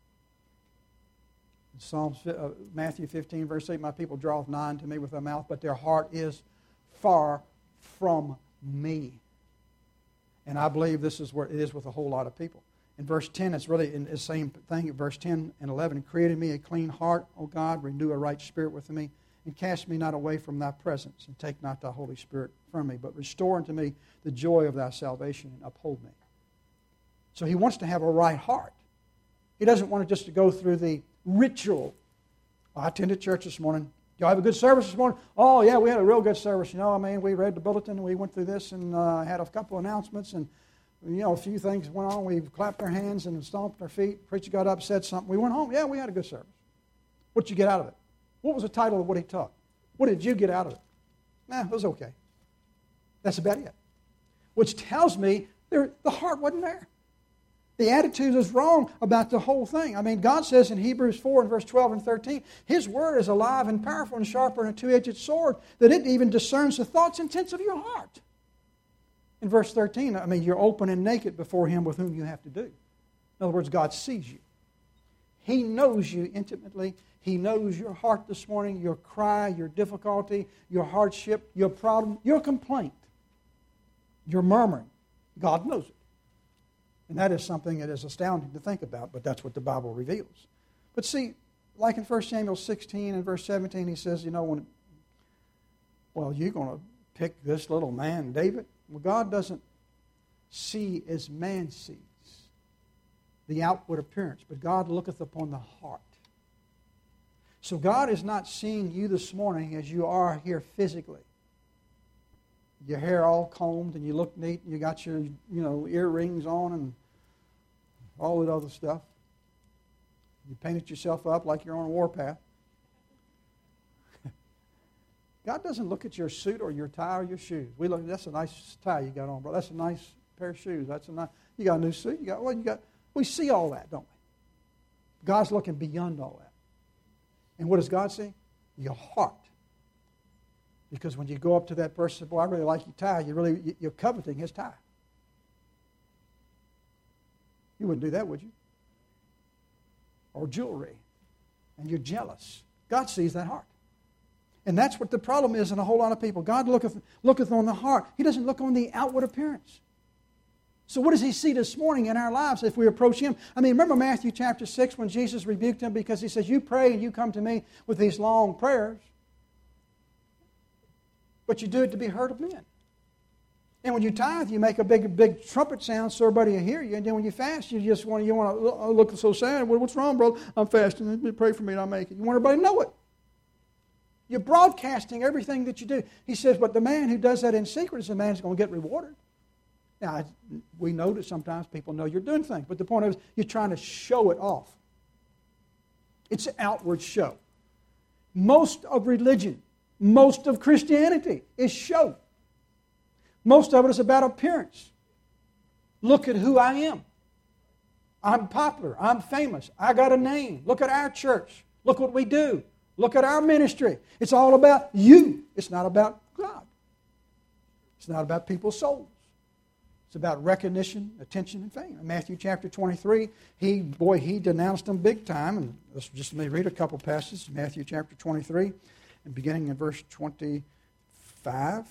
In Matthew 15, verse 8, "My people draweth nigh unto me with their mouth, but their heart is far from me." And I believe this is where it is with a whole lot of people. In verse 10, it's really in the same thing. In verse 10 and 11, "Create in me a clean heart, O God, renew a right spirit within me, and cast me not away from thy presence, and take not thy Holy Spirit from me, but restore unto me the joy of thy salvation, and uphold me." So he wants to have a right heart. He doesn't want just to go through the ritual. I attended church this morning. Y'all have a good service this morning? Oh, yeah, we had a real good service. We read the bulletin, and we went through this, and had a couple of announcements, and a few things went on. We clapped our hands and stomped our feet. Preacher got up, said something. We went home. Yeah, we had a good service. What did you get out of it? What was the title of what he taught? What did you get out of it? It was okay. That's about it. Which tells me the heart wasn't there. The attitude is wrong about the whole thing. I mean, God says in Hebrews 4 and verse 12 and 13, His word is alive and powerful and sharper than a two-edged sword, that it even discerns the thoughts and intents of your heart. In verse 13, you're open and naked before Him with whom you have to do. In other words, God sees you. He knows you intimately. He knows your heart this morning, your cry, your difficulty, your hardship, your problem, your complaint, your murmuring. God knows it. And that is something that is astounding to think about, but that's what the Bible reveals. But see, like in 1 Samuel 16 and verse 17, he says, you're going to pick this little man, David? Well, God doesn't see as man sees, the outward appearance, but God looketh upon the heart. So God is not seeing you this morning as you are here physically. Your hair all combed and you look neat and you got your earrings on and all that other stuff. You painted yourself up like you're on a warpath. God doesn't look at your suit or your tie or your shoes. We look, that's a nice tie you got on, bro. That's a nice pair of shoes. You got a new suit. We see all that, don't we? God's looking beyond all that. And what does God see? Your heart. Because when you go up to that person and say, boy, I really like your tie, you're coveting his tie. You wouldn't do that, would you? Or jewelry. And you're jealous. God sees that heart. And that's what the problem is in a whole lot of people. God looketh on the heart. He doesn't look on the outward appearance. So what does He see this morning in our lives if we approach Him? I mean, remember Matthew chapter 6 when Jesus rebuked him because He says, you pray and you come to me with these long prayers, but you do it to be heard of men. And when you tithe, you make a big trumpet sound so everybody will hear you. And then when you fast, you want to look so sad. Well, what's wrong, brother? I'm fasting. Pray for me and I'll make it. You want everybody to know it. You're broadcasting everything that you do. He says, but the man who does that in secret is the man who's going to get rewarded. Now, we know that sometimes people know you're doing things. But the point is, you're trying to show it off. It's an outward show. Most of religion, most of Christianity is show. Most of it is about appearance. Look at who I am. I'm popular. I'm famous. I got a name. Look at our church. Look what we do. Look at our ministry. It's all about you. It's not about God. It's not about people's souls. It's about recognition, attention, and fame. In Matthew chapter 23, he denounced them big time. And let me read a couple passages. Matthew chapter 23, and beginning in verse 25.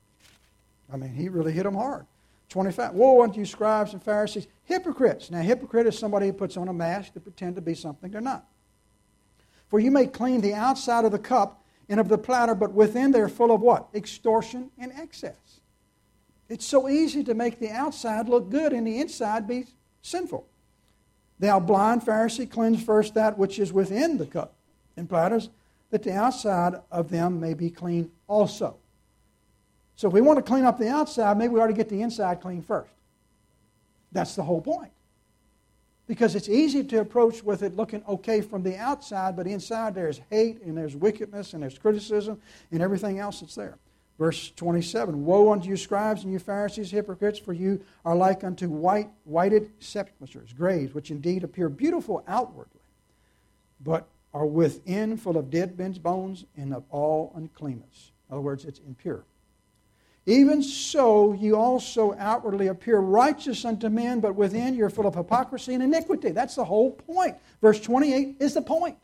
I mean, he really hit them hard. 25. Woe unto you, scribes and Pharisees, hypocrites. Now, hypocrite is somebody who puts on a mask to pretend to be something they're not. For you may clean the outside of the cup and of the platter, but within they're full of what? Extortion and excess. It's so easy to make the outside look good and the inside be sinful. Thou blind Pharisee, cleanse first that which is within the cup and platters, that the outside of them may be clean also. So if we want to clean up the outside, maybe we ought to get the inside clean first. That's the whole point. Because it's easy to approach with it looking okay from the outside, but inside there's hate and there's wickedness and there's criticism and everything else that's there. Verse 27, woe unto you, scribes and you Pharisees, hypocrites, for you are like unto whited sepulchres, graves, which indeed appear beautiful outwardly, but are within full of dead men's bones and of all uncleanness. In other words, it's impure. Even so, you also outwardly appear righteous unto men, but within you're full of hypocrisy and iniquity. That's the whole point. Verse 28 is the point.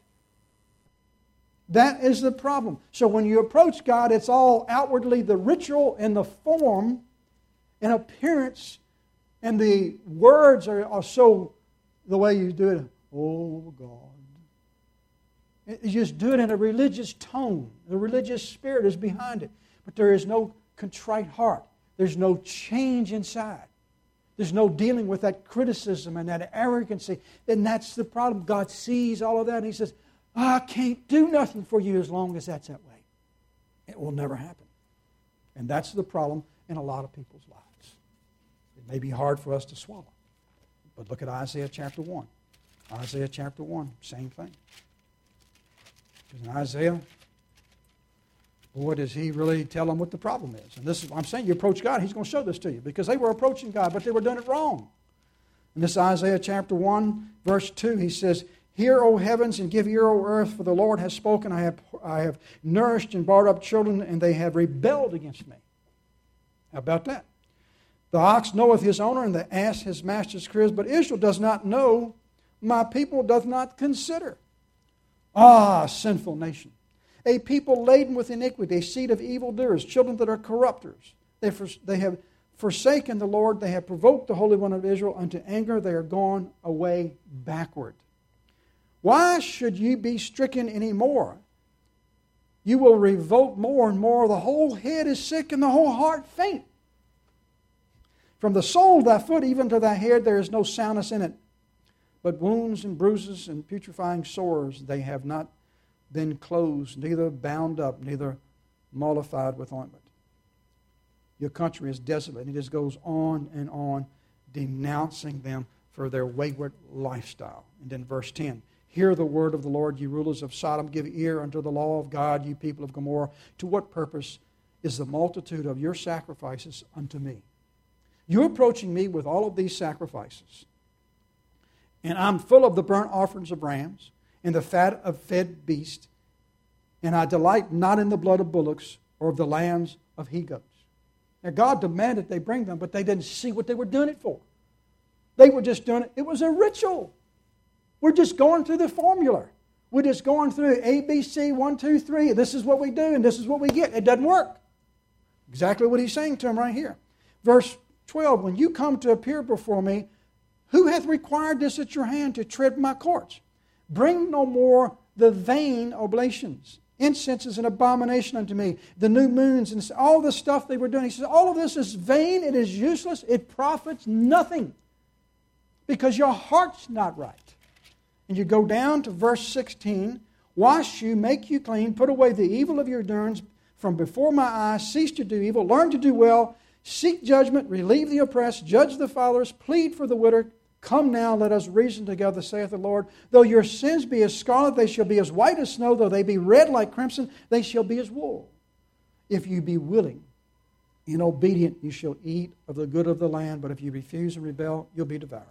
That is the problem. So when you approach God, it's all outwardly the ritual and the form and appearance, and the words are so the way you do it. Oh, God. You just do it in a religious tone. The religious spirit is behind it. But there is no contrite heart. There's no change inside. There's no dealing with that criticism and that arrogancy. Then that's the problem. God sees all of that and He says, I can't do nothing for you as long as that's that way. It will never happen. And that's the problem in a lot of people's lives. It may be hard for us to swallow. But look at Isaiah chapter 1. Isaiah chapter 1, same thing. Because in Isaiah, boy, does he really tell them what the problem is. And this is, I'm saying, you approach God, He's going to show this to you. Because they were approaching God, but they were doing it wrong. In this Isaiah chapter 1, verse 2, he says, Hear, O heavens, and give ear, O earth, for the Lord has spoken. I have nourished and brought up children, and they have rebelled against me. How about that? The ox knoweth his owner, and the ass his master's crib, but Israel does not know, my people doth not consider. Ah, sinful nation! A people laden with iniquity, a seed of evildoers, children that are corrupters. They have forsaken the Lord, they have provoked the Holy One of Israel unto anger, they are gone away backward. Why should ye be stricken any more? You will revolt more and more. The whole head is sick and the whole heart faint. From the sole of thy foot even to thy hair there is no soundness in it. But wounds and bruises and putrefying sores, they have not been closed, neither bound up, neither mollified with ointment. Your country is desolate. And it just goes on, denouncing them for their wayward lifestyle. And then verse 10. Hear the word of the Lord, ye rulers of Sodom. Give ear unto the law of God, ye people of Gomorrah. To what purpose is the multitude of your sacrifices unto me? You're approaching me with all of these sacrifices. And I'm full of the burnt offerings of rams and the fat of fed beasts. And I delight not in the blood of bullocks or of the lambs of he-goats. Now God demanded they bring them, but they didn't see what they were doing it for. They were just doing it. It was a ritual. We're just going through the formula. We're just going through A, B, C, 1, 2, 3. This is what we do and this is what we get. It doesn't work. Exactly what he's saying to them right here. Verse 12, when you come to appear before me, who hath required this at your hand to tread my courts? Bring no more the vain oblations. Incense is an abomination unto me. The new moons and all the stuff they were doing. He says, all of this is vain. It is useless. It profits nothing because your heart's not right. And you go down to verse 16. Wash you, make you clean, put away the evil of your doings from before my eyes. Cease to do evil. Learn to do well. Seek judgment. Relieve the oppressed. Judge the fatherless. Plead for the widow. Come now, let us reason together, saith the Lord. Though your sins be as scarlet, they shall be as white as snow. Though they be red like crimson, they shall be as wool. If you be willing and obedient, you shall eat of the good of the land. But if you refuse and rebel, you'll be devoured.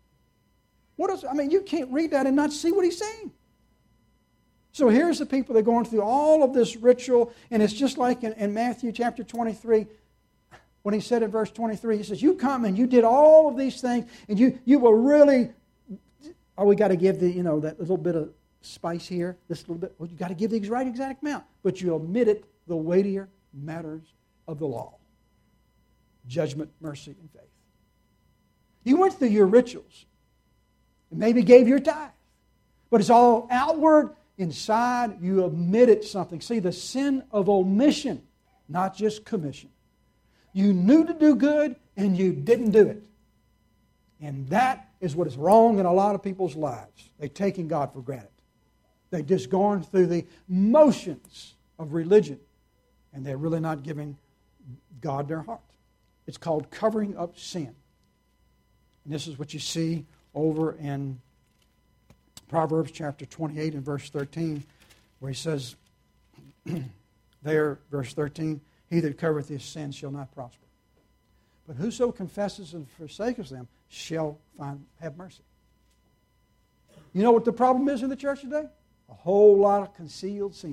You can't read that and not see what he's saying. So here's the people that are going through all of this ritual, and it's just like in Matthew chapter 23, when he said in verse 23, he says, you come and you did all of these things, and you were really, we got to give that little bit of spice here, this little bit, you got to give the right exact amount, but you omitted the weightier matters of the law. Judgment, mercy, and faith. You went through your rituals, and maybe gave your tithe, but it's all outward. Inside, you omitted something. See, the sin of omission, not just commission. You knew to do good, and you didn't do it. And that is what is wrong in a lot of people's lives. They've taken God for granted. They've just gone through the motions of religion, and they're really not giving God their heart. It's called covering up sin. And this is what you see over in Proverbs chapter 28 and verse 13, where he says, there, verse 13, he that covereth his sins shall not prosper. But whoso confesses and forsaketh them shall have mercy. You know what the problem is in the church today? A whole lot of concealed sin.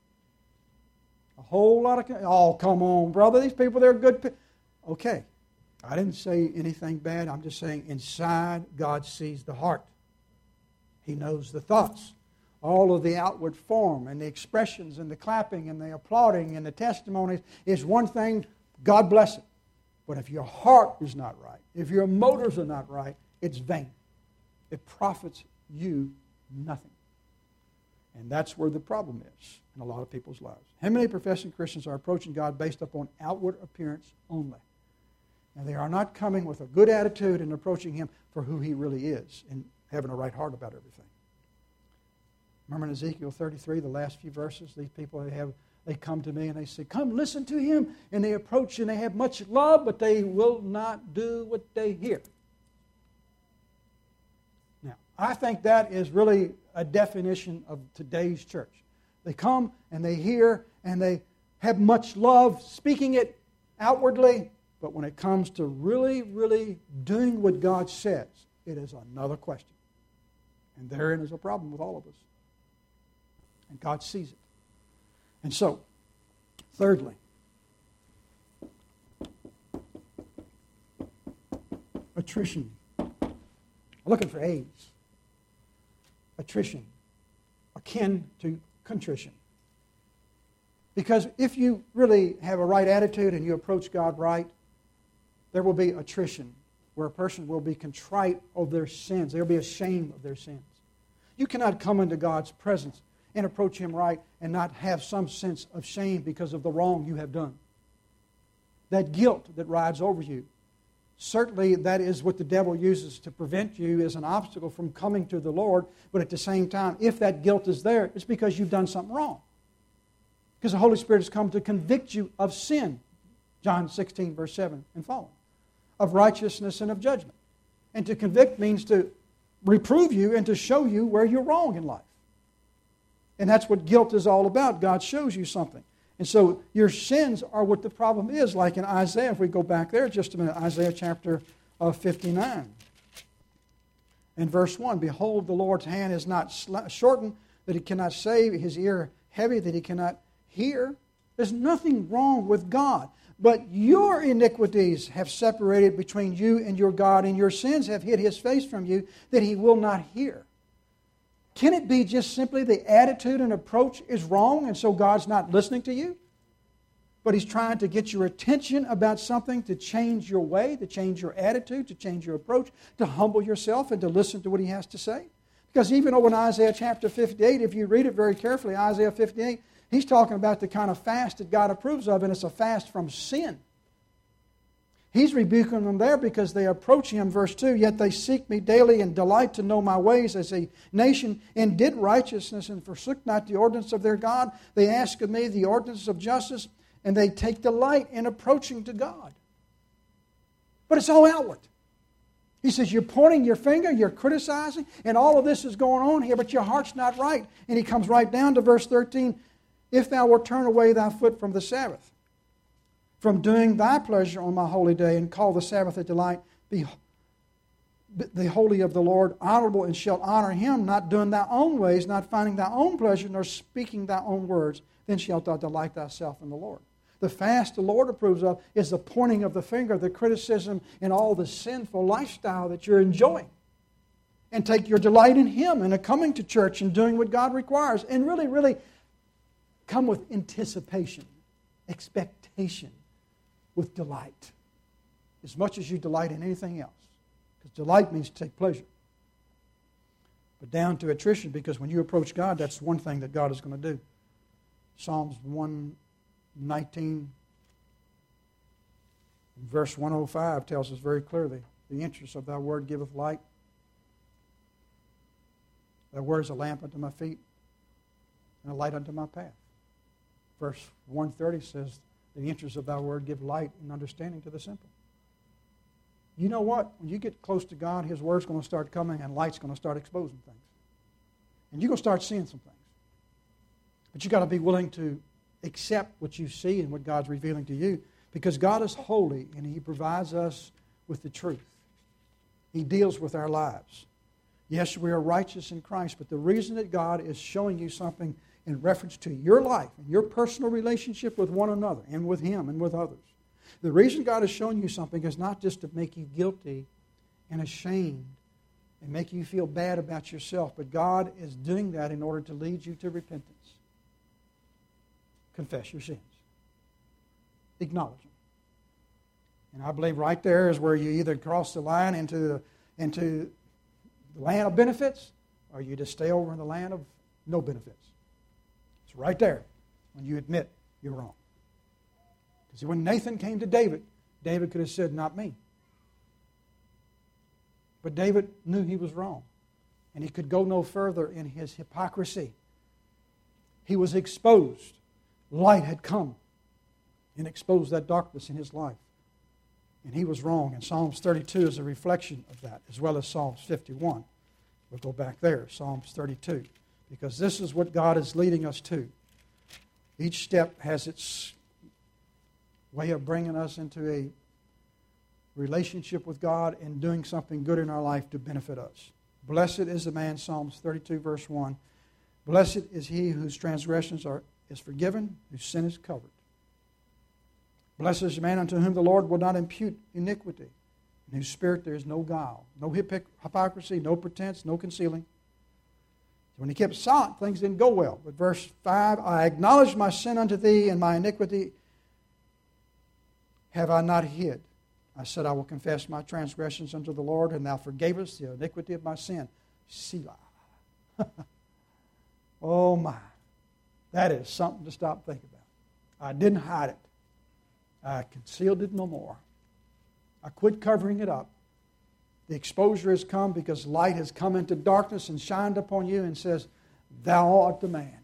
A whole lot of, oh, come on, brother, these people, they're good people. Okay, I didn't say anything bad. I'm just saying inside, God sees the heart. He knows the thoughts. All of the outward form and the expressions and the clapping and the applauding and the testimonies is one thing, God bless it. But if your heart is not right, if your motives are not right, it's vain. It profits you nothing. And that's where the problem is in a lot of people's lives. How many professing Christians are approaching God based upon outward appearance only? And they are not coming with a good attitude and approaching Him for who He really is and having a right heart about everything. Remember in Ezekiel 33, the last few verses, these people, they come to me and they say, come listen to Him. And they approach and they have much love, but they will not do what they hear. Now, I think that is really a definition of today's church. They come and they hear and they have much love, speaking it outwardly, but when it comes to really, really doing what God says, it is another question. And therein is a problem with all of us. And God sees it. And so, thirdly, attrition. I'm looking for A's. Attrition, akin to contrition. Because if you really have a right attitude and you approach God right, there will be attrition, where a person will be contrite of their sins. They'll be ashamed of their sins. You cannot come into God's presence and approach Him right and not have some sense of shame because of the wrong you have done. That guilt that rides over you, certainly that is what the devil uses to prevent you as an obstacle from coming to the Lord, but at the same time, if that guilt is there, it's because you've done something wrong. Because the Holy Spirit has come to convict you of sin, John 16, verse 7 and following, of righteousness and of judgment. And to convict means to reprove you and to show you where you're wrong in life. And that's what guilt is all about. God shows you something. And so your sins are what the problem is. Like in Isaiah, if we go back there just a minute, Isaiah chapter 59. In verse 1, behold, the Lord's hand is not shortened that He cannot save, His ear heavy that He cannot hear. There's nothing wrong with God. But your iniquities have separated between you and your God, and your sins have hid His face from you that He will not hear. Can it be just simply the attitude and approach is wrong, and so God's not listening to you? but he's trying to get your attention about something to change your way, to change your attitude, to change your approach, to humble yourself and to listen to what he has to say. Because even over in Isaiah chapter 58, if you read it very carefully, Isaiah 58, he's talking about the kind of fast that God approves of, and it's a fast from sin. He's rebuking them there because they approach him, verse 2, yet they seek me daily and delight to know my ways as a nation, and did righteousness and forsook not the ordinance of their God. They ask of me the ordinance of justice, and they take delight in approaching to God. But it's all outward. He says, you're pointing your finger, you're criticizing, and all of this is going on here, but your heart's not right. And he comes right down to verse 13, if thou wilt turn away thy foot from the Sabbath, from doing thy pleasure on my holy day, and call the Sabbath a delight, be the holy of the Lord, honorable, and shalt honor him, not doing thy own ways, not finding thy own pleasure, nor speaking thy own words, then shalt thou delight thyself in the Lord. The fast the Lord approves of is the pointing of the finger, the criticism, and all the sinful lifestyle that you're enjoying. And take your delight in him and coming to church and doing what God requires. And really, really come with anticipation, expectation, with delight. As much as you delight in anything else. Because delight means to take pleasure. But down to attrition, because when you approach God, that's one thing that God is going to do. Psalms 119, verse 105 tells us very clearly, the interest of thy word giveth light. Thy word is a lamp unto my feet and a light unto my path. Verse 130 says, the interest of thy word give light and understanding to the simple. You know what? When you get close to God, his word's going to start coming and light's going to start exposing things. And you're going to start seeing some things. But you've got to be willing to accept what you see and what God's revealing to you, because God is holy and he provides us with the truth. He deals with our lives. Yes, we are righteous in Christ, but the reason that God is showing you something in reference to your life and your personal relationship with one another and with him and with others, the reason God is showing you something is not just to make you guilty and ashamed and make you feel bad about yourself, but God is doing that in order to lead you to repentance. Confess your sins. Acknowledge them. And I believe right there is where you either cross the line into the land of benefits, or you just stay over in the land of no benefits. It's right there when you admit you're wrong. Because when Nathan came to David, David could have said, not me. But David knew he was wrong. And he could go no further in his hypocrisy. He was exposed. Light had come and exposed that darkness in his life. And he was wrong. And Psalms 32 is a reflection of that, as well as Psalms 51. We'll go back there, Psalms 32. Because this is what God is leading us to. Each step has its way of bringing us into a relationship with God and doing something good in our life to benefit us. Blessed is the man, Psalms 32, verse 1. Blessed is he whose transgressions is forgiven, whose sin is covered. Blessed is the man unto whom the Lord will not impute iniquity, in whose spirit there is no guile, no hypocrisy, no pretense, no concealing. When he kept silent, things didn't go well. But verse 5, I acknowledge my sin unto thee, and my iniquity have I not hid. I said, I will confess my transgressions unto the Lord, and thou forgavest the iniquity of my sin. Selah. Oh my. That is something to stop and think about. I didn't hide it. I concealed it no more. I quit covering it up. The exposure has come because light has come into darkness and shined upon you and says, thou art the man.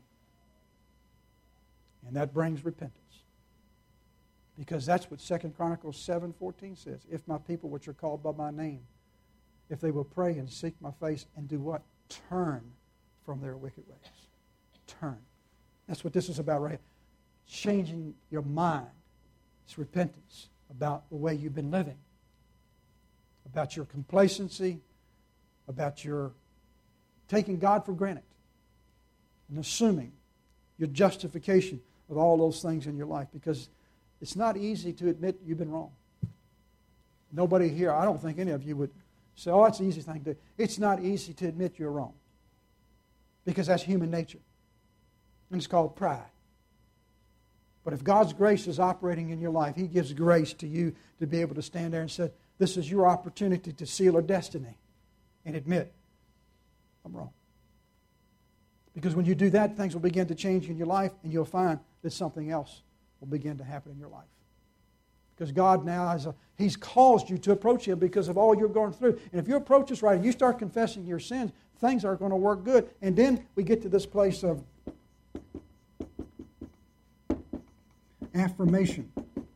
And that brings repentance. Because that's what 2 Chronicles 7:14 says. If my people which are called by my name, if they will pray and seek my face and do what? Turn from their wicked ways. Turn. That's what this is about right here. Changing your mind. It's repentance about the way you've been living. About your complacency. About your taking God for granted. And assuming your justification of all those things in your life. Because it's not easy to admit you've been wrong. Nobody here, I don't think any of you would say, oh, it's the easiest thing to do. It's not easy to admit you're wrong. Because that's human nature. And it's called pride. But if God's grace is operating in your life, He gives grace to you to be able to stand there and say, this is your opportunity to seal a destiny and admit, I'm wrong. Because when you do that, things will begin to change in your life, and you'll find that something else will begin to happen in your life. Because God now, He's caused you to approach Him because of all you're going through. And if your approach is right and you start confessing your sins, things are going to work good. And then we get to this place of affirmation.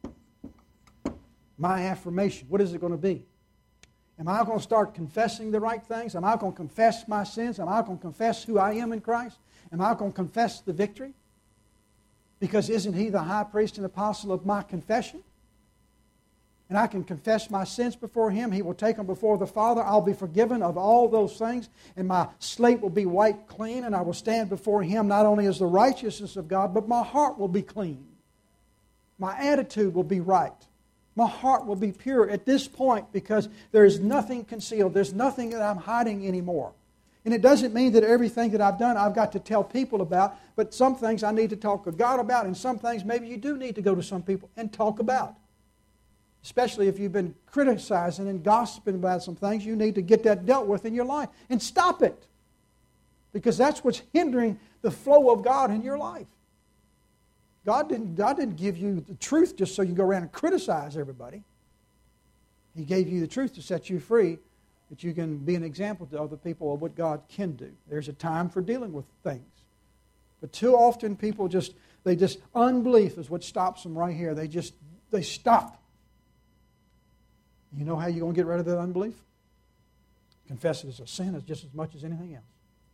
My affirmation. What is it going to be? Am I going to start confessing the right things? Am I going to confess my sins? Am I going to confess who I am in Christ? Am I going to confess the victory? Because isn't He the high priest and apostle of my confession? And I can confess my sins before Him. He will take them before the Father. I'll be forgiven of all those things. And my slate will be wiped clean. And I will stand before Him not only as the righteousness of God, but my heart will be clean. My attitude will be right. My heart will be pure at this point because there is nothing concealed. There's nothing that I'm hiding anymore. And it doesn't mean that everything that I've done I've got to tell people about, but some things I need to talk to God about, and some things maybe you do need to go to some people and talk about. Especially if you've been criticizing and gossiping about some things, you need to get that dealt with in your life and stop it. Because that's what's hindering the flow of God in your life. God didn't give you the truth just so you go around and criticize everybody. He gave you the truth to set you free, that you can be an example to other people of what God can do. There's a time for dealing with things. But too often people unbelief is what stops them right here. They stop. You know how you're going to get rid of that unbelief? Confess it as a sin as just as much as anything else.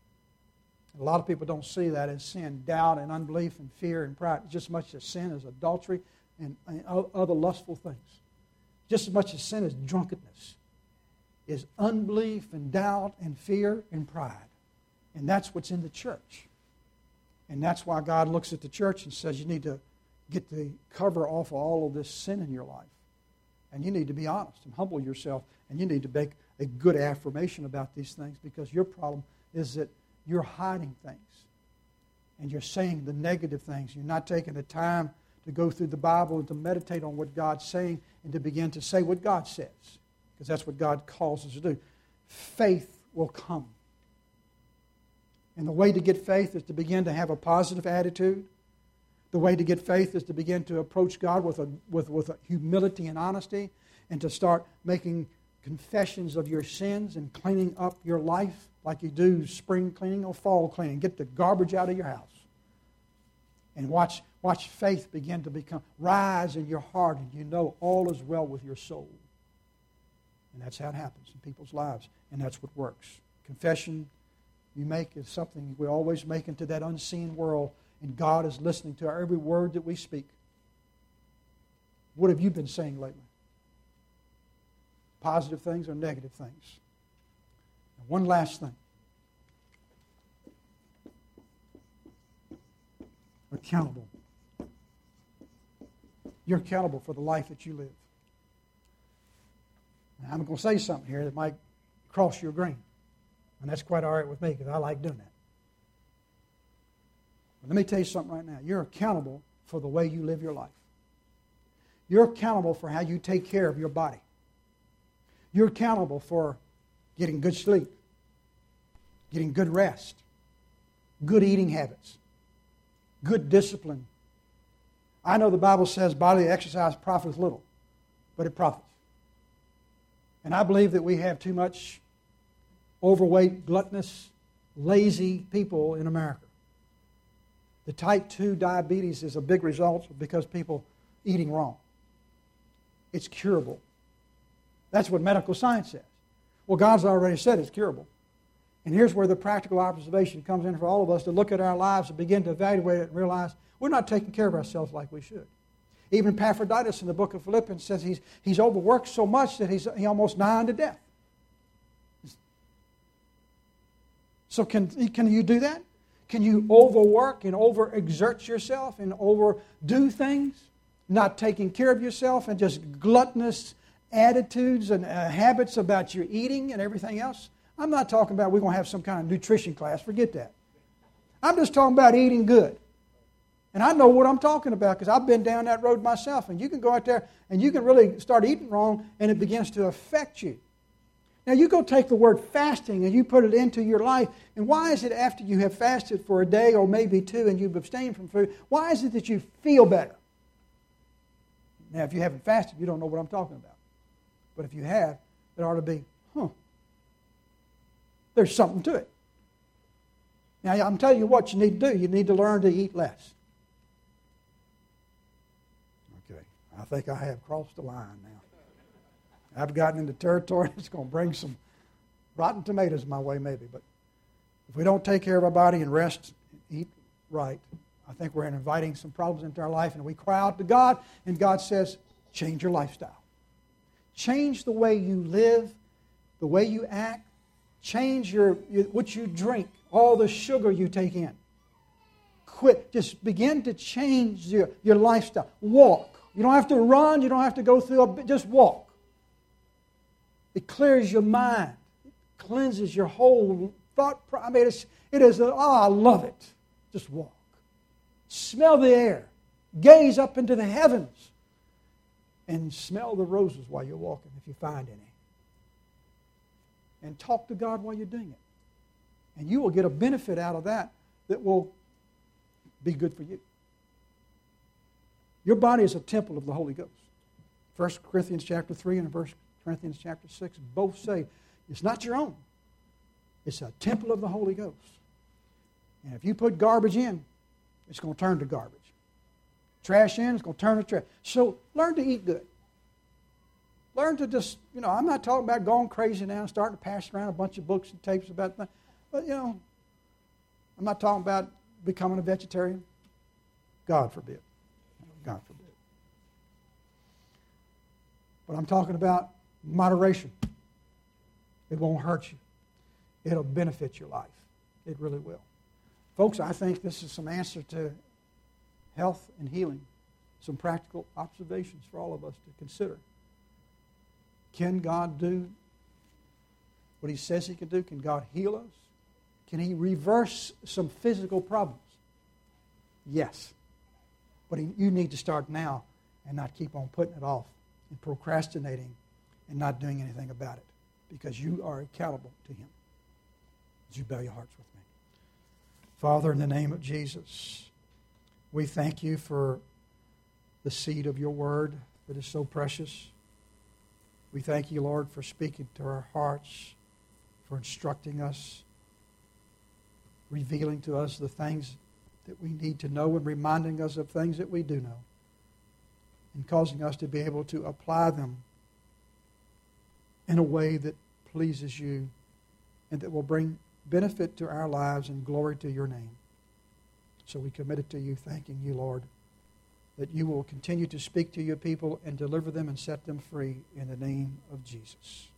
A lot of people don't see that as sin. Doubt and unbelief and fear and pride. Just as much as sin as adultery and other lustful things. Just as much as sin as drunkenness is unbelief and doubt and fear and pride. And that's what's in the church. And that's why God looks at the church and says you need to get the cover off of all of this sin in your life. And you need to be honest and humble yourself. And you need to make a good affirmation about these things, because your problem is that you're hiding things. And you're saying the negative things. You're not taking the time to go through the Bible and to meditate on what God's saying and to begin to say what God says. Because that's what God calls us to do. Faith will come. And the way to get faith is to begin to have a positive attitude. The way to get faith is to begin to approach God with a humility and honesty, and to start making confessions of your sins and cleaning up your life like you do spring cleaning or fall cleaning. Get the garbage out of your house. And watch faith begin to rise in your heart, and you know all is well with your soul. And that's how it happens in people's lives. And that's what works. Confession you make is something we always make into that unseen world, and God is listening to every word that we speak. What have you been saying lately? Positive things or negative things? And one last thing. Accountable. You're accountable for the life that you live. Now, I'm going to say something here that might cross your grain. And that's quite all right with me, because I like doing that. But let me tell you something right now. You're accountable for the way you live your life. You're accountable for how you take care of your body. You're accountable for getting good sleep, getting good rest, good eating habits, good discipline. I know the Bible says bodily exercise profits little, but it profits. And I believe that we have too much overweight, gluttonous, lazy people in America. The type 2 diabetes is a big result because people eating wrong. It's curable. That's what medical science says. Well, God's already said it's curable. And here's where the practical observation comes in for all of us, to look at our lives and begin to evaluate it and realize we're not taking care of ourselves like we should. Even Epaphroditus in the book of Philippians says he's overworked so much that he almost nigh unto death. So can you do that? Can you overwork and overexert yourself and overdo things, not taking care of yourself, and just gluttonous attitudes and habits about your eating and everything else? I'm not talking about we're going to have some kind of nutrition class. Forget that. I'm just talking about eating good And I know what I'm talking about because I've been down that road myself. And you can go out there and you can really start eating wrong and it begins to affect you. Now you go take the word fasting and you put it into your life. And why is it after you have fasted for a day or maybe two and you've abstained from food, why is it that you feel better? Now if you haven't fasted, you don't know what I'm talking about. But if you have, it ought to be, there's something to it. Now I'm telling you what you need to do. You need to learn to eat less. Okay, I think I have crossed the line now. I've gotten into territory that's going to bring some rotten tomatoes my way maybe. But if we don't take care of our body and rest, and eat right, I think we're inviting some problems into our life. And we cry out to God, and God says, change your lifestyle. Change the way you live, the way you act. Change what you drink, all the sugar you take in. Quit. Just begin to change your lifestyle. Walk. You don't have to run. You don't have to go through just walk. It clears your mind. It cleanses your whole thought. I mean, I love it. Just walk. Smell the air. Gaze up into the heavens. And smell the roses while you're walking, if you find any. And talk to God while you're doing it. And you will get a benefit out of that will be good for you. Your body is a temple of the Holy Ghost. 1 Corinthians chapter 3 and 1 Corinthians chapter 6 both say it's not your own. It's a temple of the Holy Ghost. And if you put garbage in, it's going to turn to garbage. Trash in, it's going to turn to trash. So learn to eat good. Learn to just, I'm not talking about going crazy now, starting to pass around a bunch of books and tapes about that. But, I'm not talking about becoming a vegetarian. God forbid. God forbid. But I'm talking about moderation. It won't hurt you. It'll benefit your life. It really will. Folks, I think this is some answer to health and healing. Some practical observations for all of us to consider. Can God do what He says He can do? Can God heal us? Can He reverse some physical problems? Yes. But you need to start now and not keep on putting it off and procrastinating and not doing anything about it, because you are accountable to Him. Would you bow your hearts with me? Father, in the name of Jesus, we thank You for the seed of Your word that is so precious. We thank You, Lord, for speaking to our hearts, for instructing us, revealing to us the things that we need to know and reminding us of things that we do know, and causing us to be able to apply them in a way that pleases You and that will bring benefit to our lives and glory to Your name. So we commit it to You, thanking You, Lord, that You will continue to speak to Your people and deliver them and set them free in the name of Jesus.